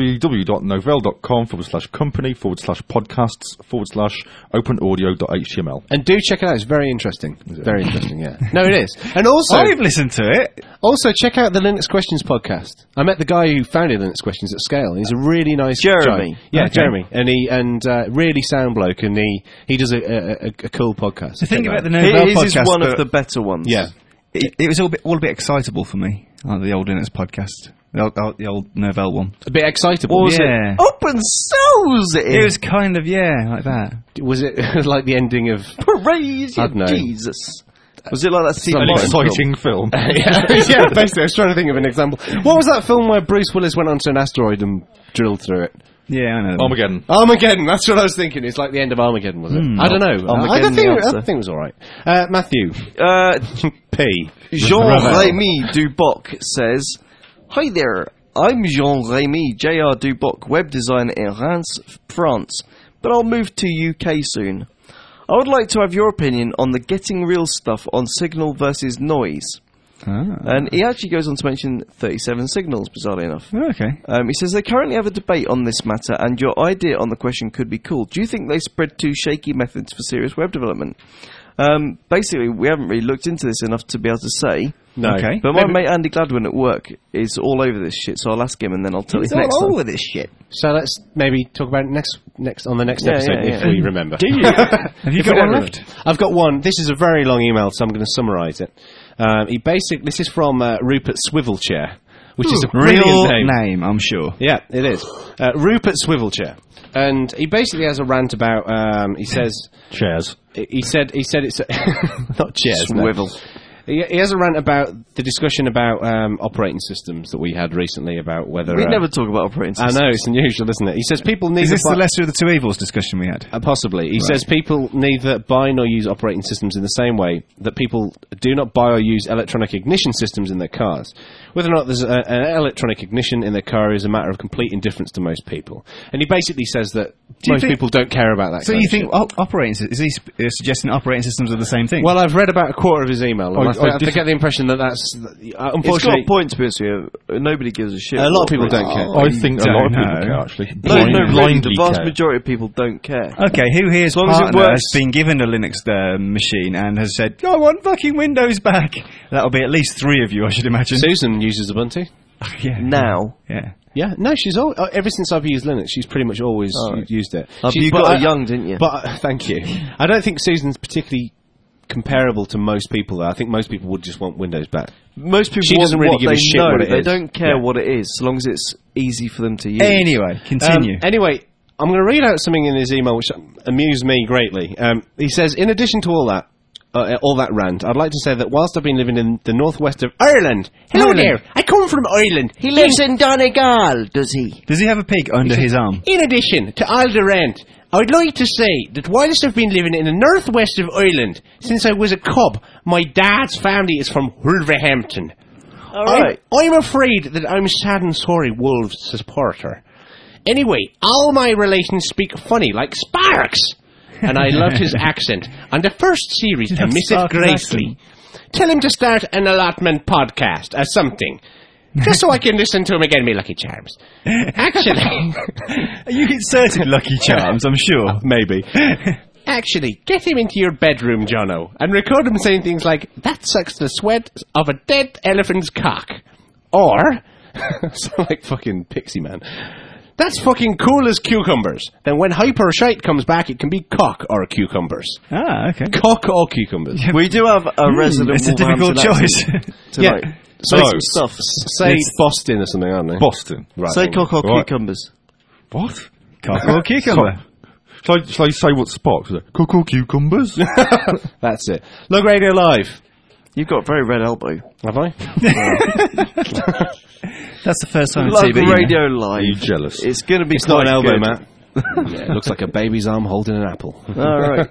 www.novell.com/company/podcasts/openaudio.html. And do check it out. It's very interesting. Very interesting, yeah. No, it is. And also, I've listened to it. Also, check out the Linux Questions podcast. I met the guy who founded Linux Questions at Scale. He's a really nice Jeremy. guy. Yeah, Okay. Jeremy. And really sound bloke, and he does a cool podcast. The thing about the It Novell is podcast, one of the better ones. Yeah. it was all a bit excitable for me. The old Linux podcast, the old Novell one. A bit excitable. What was it? Open source It was kind of like that. Was it like the ending of... Praise I don't know. Jesus. Was it like that Steve An Martin exciting film. yeah, basically. I was trying to think of an example. What was that film where Bruce Willis went onto an asteroid and drilled through it? Yeah, I know. Armageddon. That's what I was thinking. It's like the end of Armageddon, was it? I don't know. I Armageddon, think it was all right. Matthew. P. Jean-Rémy Duboc says, hi there, I'm Jean-Rémy J.R. Duboc, web designer in Reims, France, but I'll move to UK soon. I would like to have your opinion on the getting real stuff on signal versus noise. And he actually goes on to mention 37 signals, bizarrely enough. Okay. He says they currently have a debate on this matter, and your idea on the question could be cool. Do you think they spread too shaky methods for serious web development? Basically, we haven't really looked into this enough to be able to say. No. Okay. But my mate Andy Gladwin at work is all over this shit, so I'll ask him and then I'll tell you next time. over this shit. So let's maybe talk about it next on the next episode if we remember. Do you? Have you got one left? I've got one. This is a very long email, so I'm going to summarise it. This is from Rupert Swivelchair. which is a real brilliant name, I'm sure. Yeah, it is. Rupert Swivelchair. And he basically has a rant about, he says... Chairs. He said it's... not chairs, Swivel. No. He has a rant about the discussion about operating systems that we had recently about whether... We never talk about operating systems. I know, it's unusual, isn't it? He says people need... Is this the lesser of the two evils discussion we had? Possibly. He says people neither buy nor use operating systems in the same way that people do not buy or use electronic ignition systems in their cars. Whether or not there's an electronic ignition in their car is a matter of complete indifference to most people. And he basically says that most people don't care about that. So you think operating systems... Is he suggesting operating systems are the same thing? Well, I've read about a quarter of his email, and I get the impression that that's... unfortunately... It's got a point to be honest with you. Nobody gives a shit. A lot of people don't care. I think a lot of people care, actually. Really, the vast majority of people don't care. Okay, who here's partner has been given a Linux machine and has said, I want fucking Windows back? That'll be at least 3 of you, I should imagine. Susan uses Ubuntu. Yeah. Now? Yeah. Yeah, no, she's ever since I've used Linux, she's pretty much always used it. You got her young, didn't you? But thank you. I don't think Susan's particularly comparable to most people, though. I think most people would just want Windows back. Most people doesn't really give a shit what it is. They don't care what it is, as long as it's easy for them to use. Anyway, continue. Anyway, I'm going to read out something in his email which amused me greatly. He says, in addition to all that rant, I'd like to say that whilst I've been living in the northwest of Ireland... Hello there, I come from Ireland. He lives in Donegal, does he? Does he have a pig under his arm? In addition to all the rant, I would like to say that whilst I've been living in the northwest of Ireland since I was a cub, my dad's family is from Wolverhampton. All right. I'm afraid that I'm sad and sorry Wolves supporter. Anyway, all my relations speak funny like Sparks. And I loved his accent. On the first series, I miss it greatly. Tell him to start an allotment podcast or something. Just so I can listen to him again, me Lucky Charms. Actually... You inserted Lucky Charms, I'm sure. Maybe. Actually, get him into your bedroom, Jono, and record him saying things like, that sucks the sweat of a dead elephant's cock. Or... sound like fucking Pixie Man. That's fucking cool as cucumbers. Then when Hyper Shite comes back, it can be cock or cucumbers. Ah, okay. Cock or cucumbers. We do have a resident. It's a difficult choice. Yeah. Say some stuff. Say Boston or something, aren't they? Boston. Right. Say cock or cucumbers. What? Cock or cucumber. Shall I say what's Sparks? Cock or cucumbers? That's it. Lug Radio Live. You've got a very red elbow. Have I? That's the first time Lug I've seen Radio Live. Are you jealous? It's going to be It's not an elbow, good. Matt. Yeah, it looks like a baby's arm holding an apple. All right.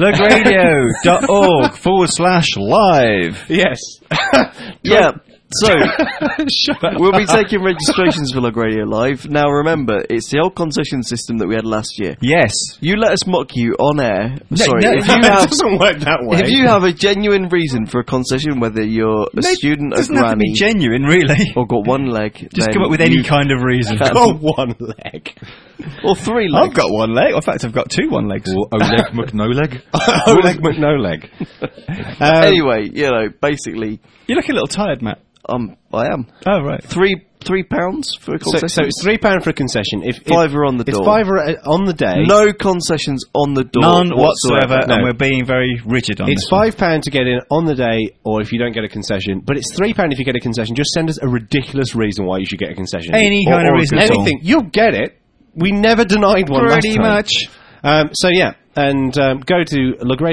lugradio.org/live. Yes. Yeah. So, we'll be taking registrations for Lug Radio Live. Now remember, it's the old concession system that we had last year. Yes. You let us mock you on air. No, if you It have, doesn't work that way. if you have a genuine reason for a concession, whether you're a student, a doesn't have to be granny, genuine, really. or got one leg, Just then come up with any you kind of reason. I've got one leg. or 3 legs. I've got one leg. In fact, I've got 2 one legs. Or Oleg McNoleg? Oleg McNoleg. Anyway, basically, You look a little tired, Matt. I am. Oh, right. £3 for a concession. So it's £3 for a concession. If £5 on the door. It's £5 on the day. No concessions on the door. None whatsoever, No. and we're being very rigid on It's this one. £5 to get in on the day, or if you don't get a concession. But it's £3 if you get a concession. Just send us a ridiculous reason why you should get a concession. Any kind of reason at all. Anything. You'll get it. We never denied one Pretty last time. So yeah, and go to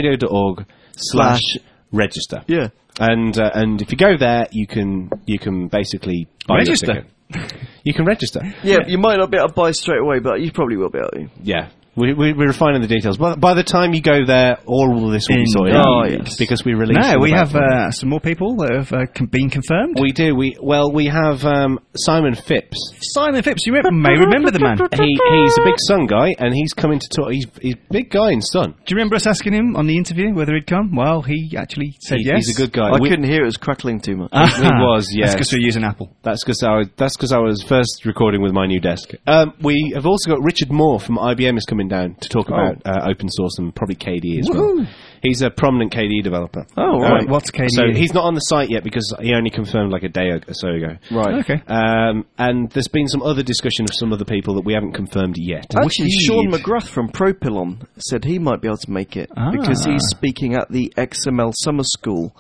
lugradio.org/register. Yeah. And if you go there, you can basically buy Register. your ticket. You can register. Yeah, you might not be able to buy straight away, but you probably will be able to. Yeah. We're refining the details. By the time you go there, all of this will be sorted out. Oh, yes. Because we release. No, we have some more people that have been confirmed. We do. We have Simon Phipps. Simon Phipps, you may remember the man. He's a big Sun guy, and he's coming to talk. He's a big guy in Sun. Do you remember us asking him on the interview whether he'd come? Well, he actually said yes. He's a good guy. I couldn't hear it was crackling too much. It was, yes. That's because we're using Apple. That's because I was first recording with my new desk. We have also got Richard Moore from IBM is coming down to talk about open source and probably KDE as well. He's a prominent KDE developer. Oh, right. What's KDE? So he's not on the site yet because he only confirmed like a day or so ago. Right. Okay. And there's been some other discussion of some of the people that we haven't confirmed yet. Actually, Sean McGrath from Propylon said he might be able to make it because he's speaking at the XML Summer School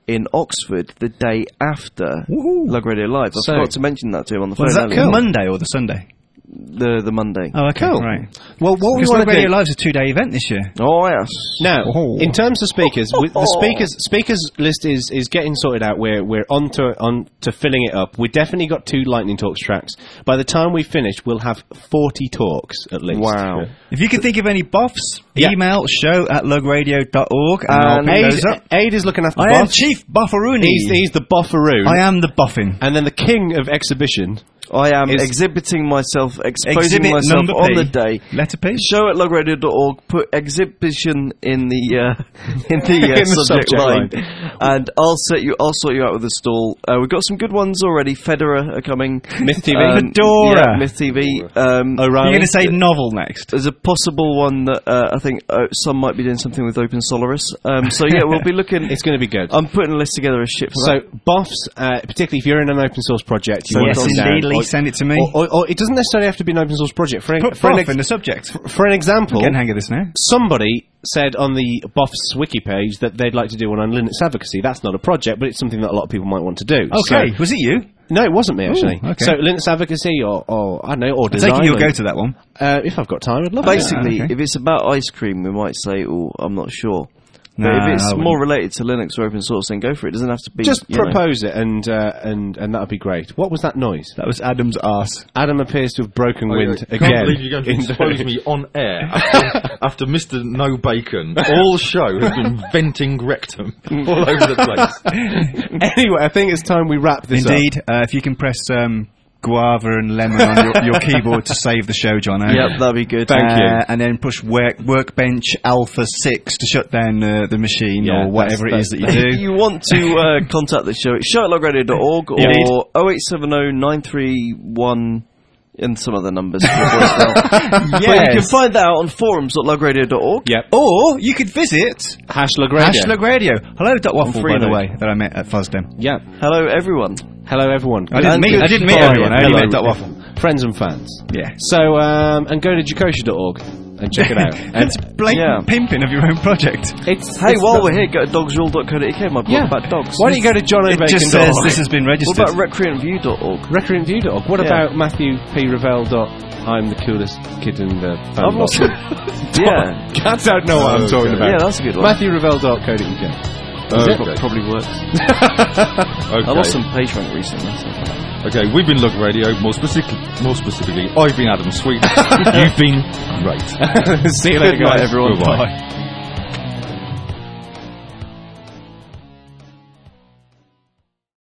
in Oxford the day after Lug Radio Live. I forgot to mention that to him on the phone. Was that earlier. Monday or the Sunday? The Monday. Oh, okay. Cool. Right. Well, what we Because want Lug to Radio do... Live's a 2-day event this year. Oh, yes. Now, in terms of speakers, the speakers list is getting sorted out. We're on to filling it up. We definitely got 2 Lightning Talks tracks. By the time we finish, we'll have 40 talks at least. Wow. If you can think of any buffs, email show@lugradio.org and Aid is looking after I the am buff. Chief Bufferoony. He's the bufferoon. I am the buffing. And then the king of exhibition. I am exhibiting myself, exposing Exhibit myself number on P. the day. Letter P. Show@lugradio.org. Put exhibition in the In the subject line, line. and I'll sort you out with a stall. We've got some good ones already. Federer are coming. Myth TV. Fedora. Yeah, Myth TV. O'Reilly. You're going to say novel next. There's a possible one that I think some might be doing something with Open Solaris. So yeah, we'll be looking. It's going to be good. I'm putting a list together of shit for So that. buffs, particularly if you're in an open source project, you want Yes, to come indeed, down, Lee, send it to me. or it doesn't necessarily have to be an open source project. For Put buff in the subject. for an example, Getting hang of this now. somebody said on the Buffs wiki page that they'd like to do one on Linux advocacy. That's not a project, but it's something that a lot of people might want to do. Okay, So- was it you? no, it wasn't me actually. Ooh, okay. So Linux advocacy, or I don't know, or I design. take it you'll go to that one. If I've got time, I'd love to. Basically, okay. if it's about ice cream, we might say, "Oh, I'm not sure." No, But if it's I more related to Linux or open source, then go for it. It doesn't have to be. Just you know. propose it, and that would be great. What was that noise? That was Adam's arse. Adam appears to have broken wind I again. can't believe you're going to expose me on air after Mr. No Bacon all show has been venting rectum all over the place. Anyway, I think it's time we wrap this up. Indeed, if you can press guava and lemon on your keyboard to save the show, Jono. Yep, that'd be good. Thank you. And then push Workbench Alpha 6 to shut down the machine Yeah, or whatever it is that you If do. you want to contact the show, it's show@lugradio.org Indeed. or 0870-931 and some other numbers. But you can find that out on forums.lugradio.org. Yep. Or you could visit #LugRadio. #Radio. Hello.waffle, by the Freenode. way, that I met at FOSDEM. Yeah. Hello, everyone. Hello, everyone. I didn't meet everyone. I only met .waffle. Friends and fans. Yeah. So, and go to jacosha.org and check it out. And It's blatant pimping of your own project. it's While we're here, go to dogsrule.co.uk, my blog about dogs. Why don't you go to It just says this has been What registered. about recreantview.org? recreantview.org? What Yeah. about Matthew P. Revell. I'm the coolest kid in the I've family. lost it. Yeah. I don't know what I'm talking about. Yeah, that's a good one. MatthewRevell.co.uk. Probably works. Okay. I lost some page rank recently. So. Okay, we've been Lug Radio. More specifically, I've been Adam Sweet. You've been great. See you later, Good night, guys. everyone. Goodbye. Bye.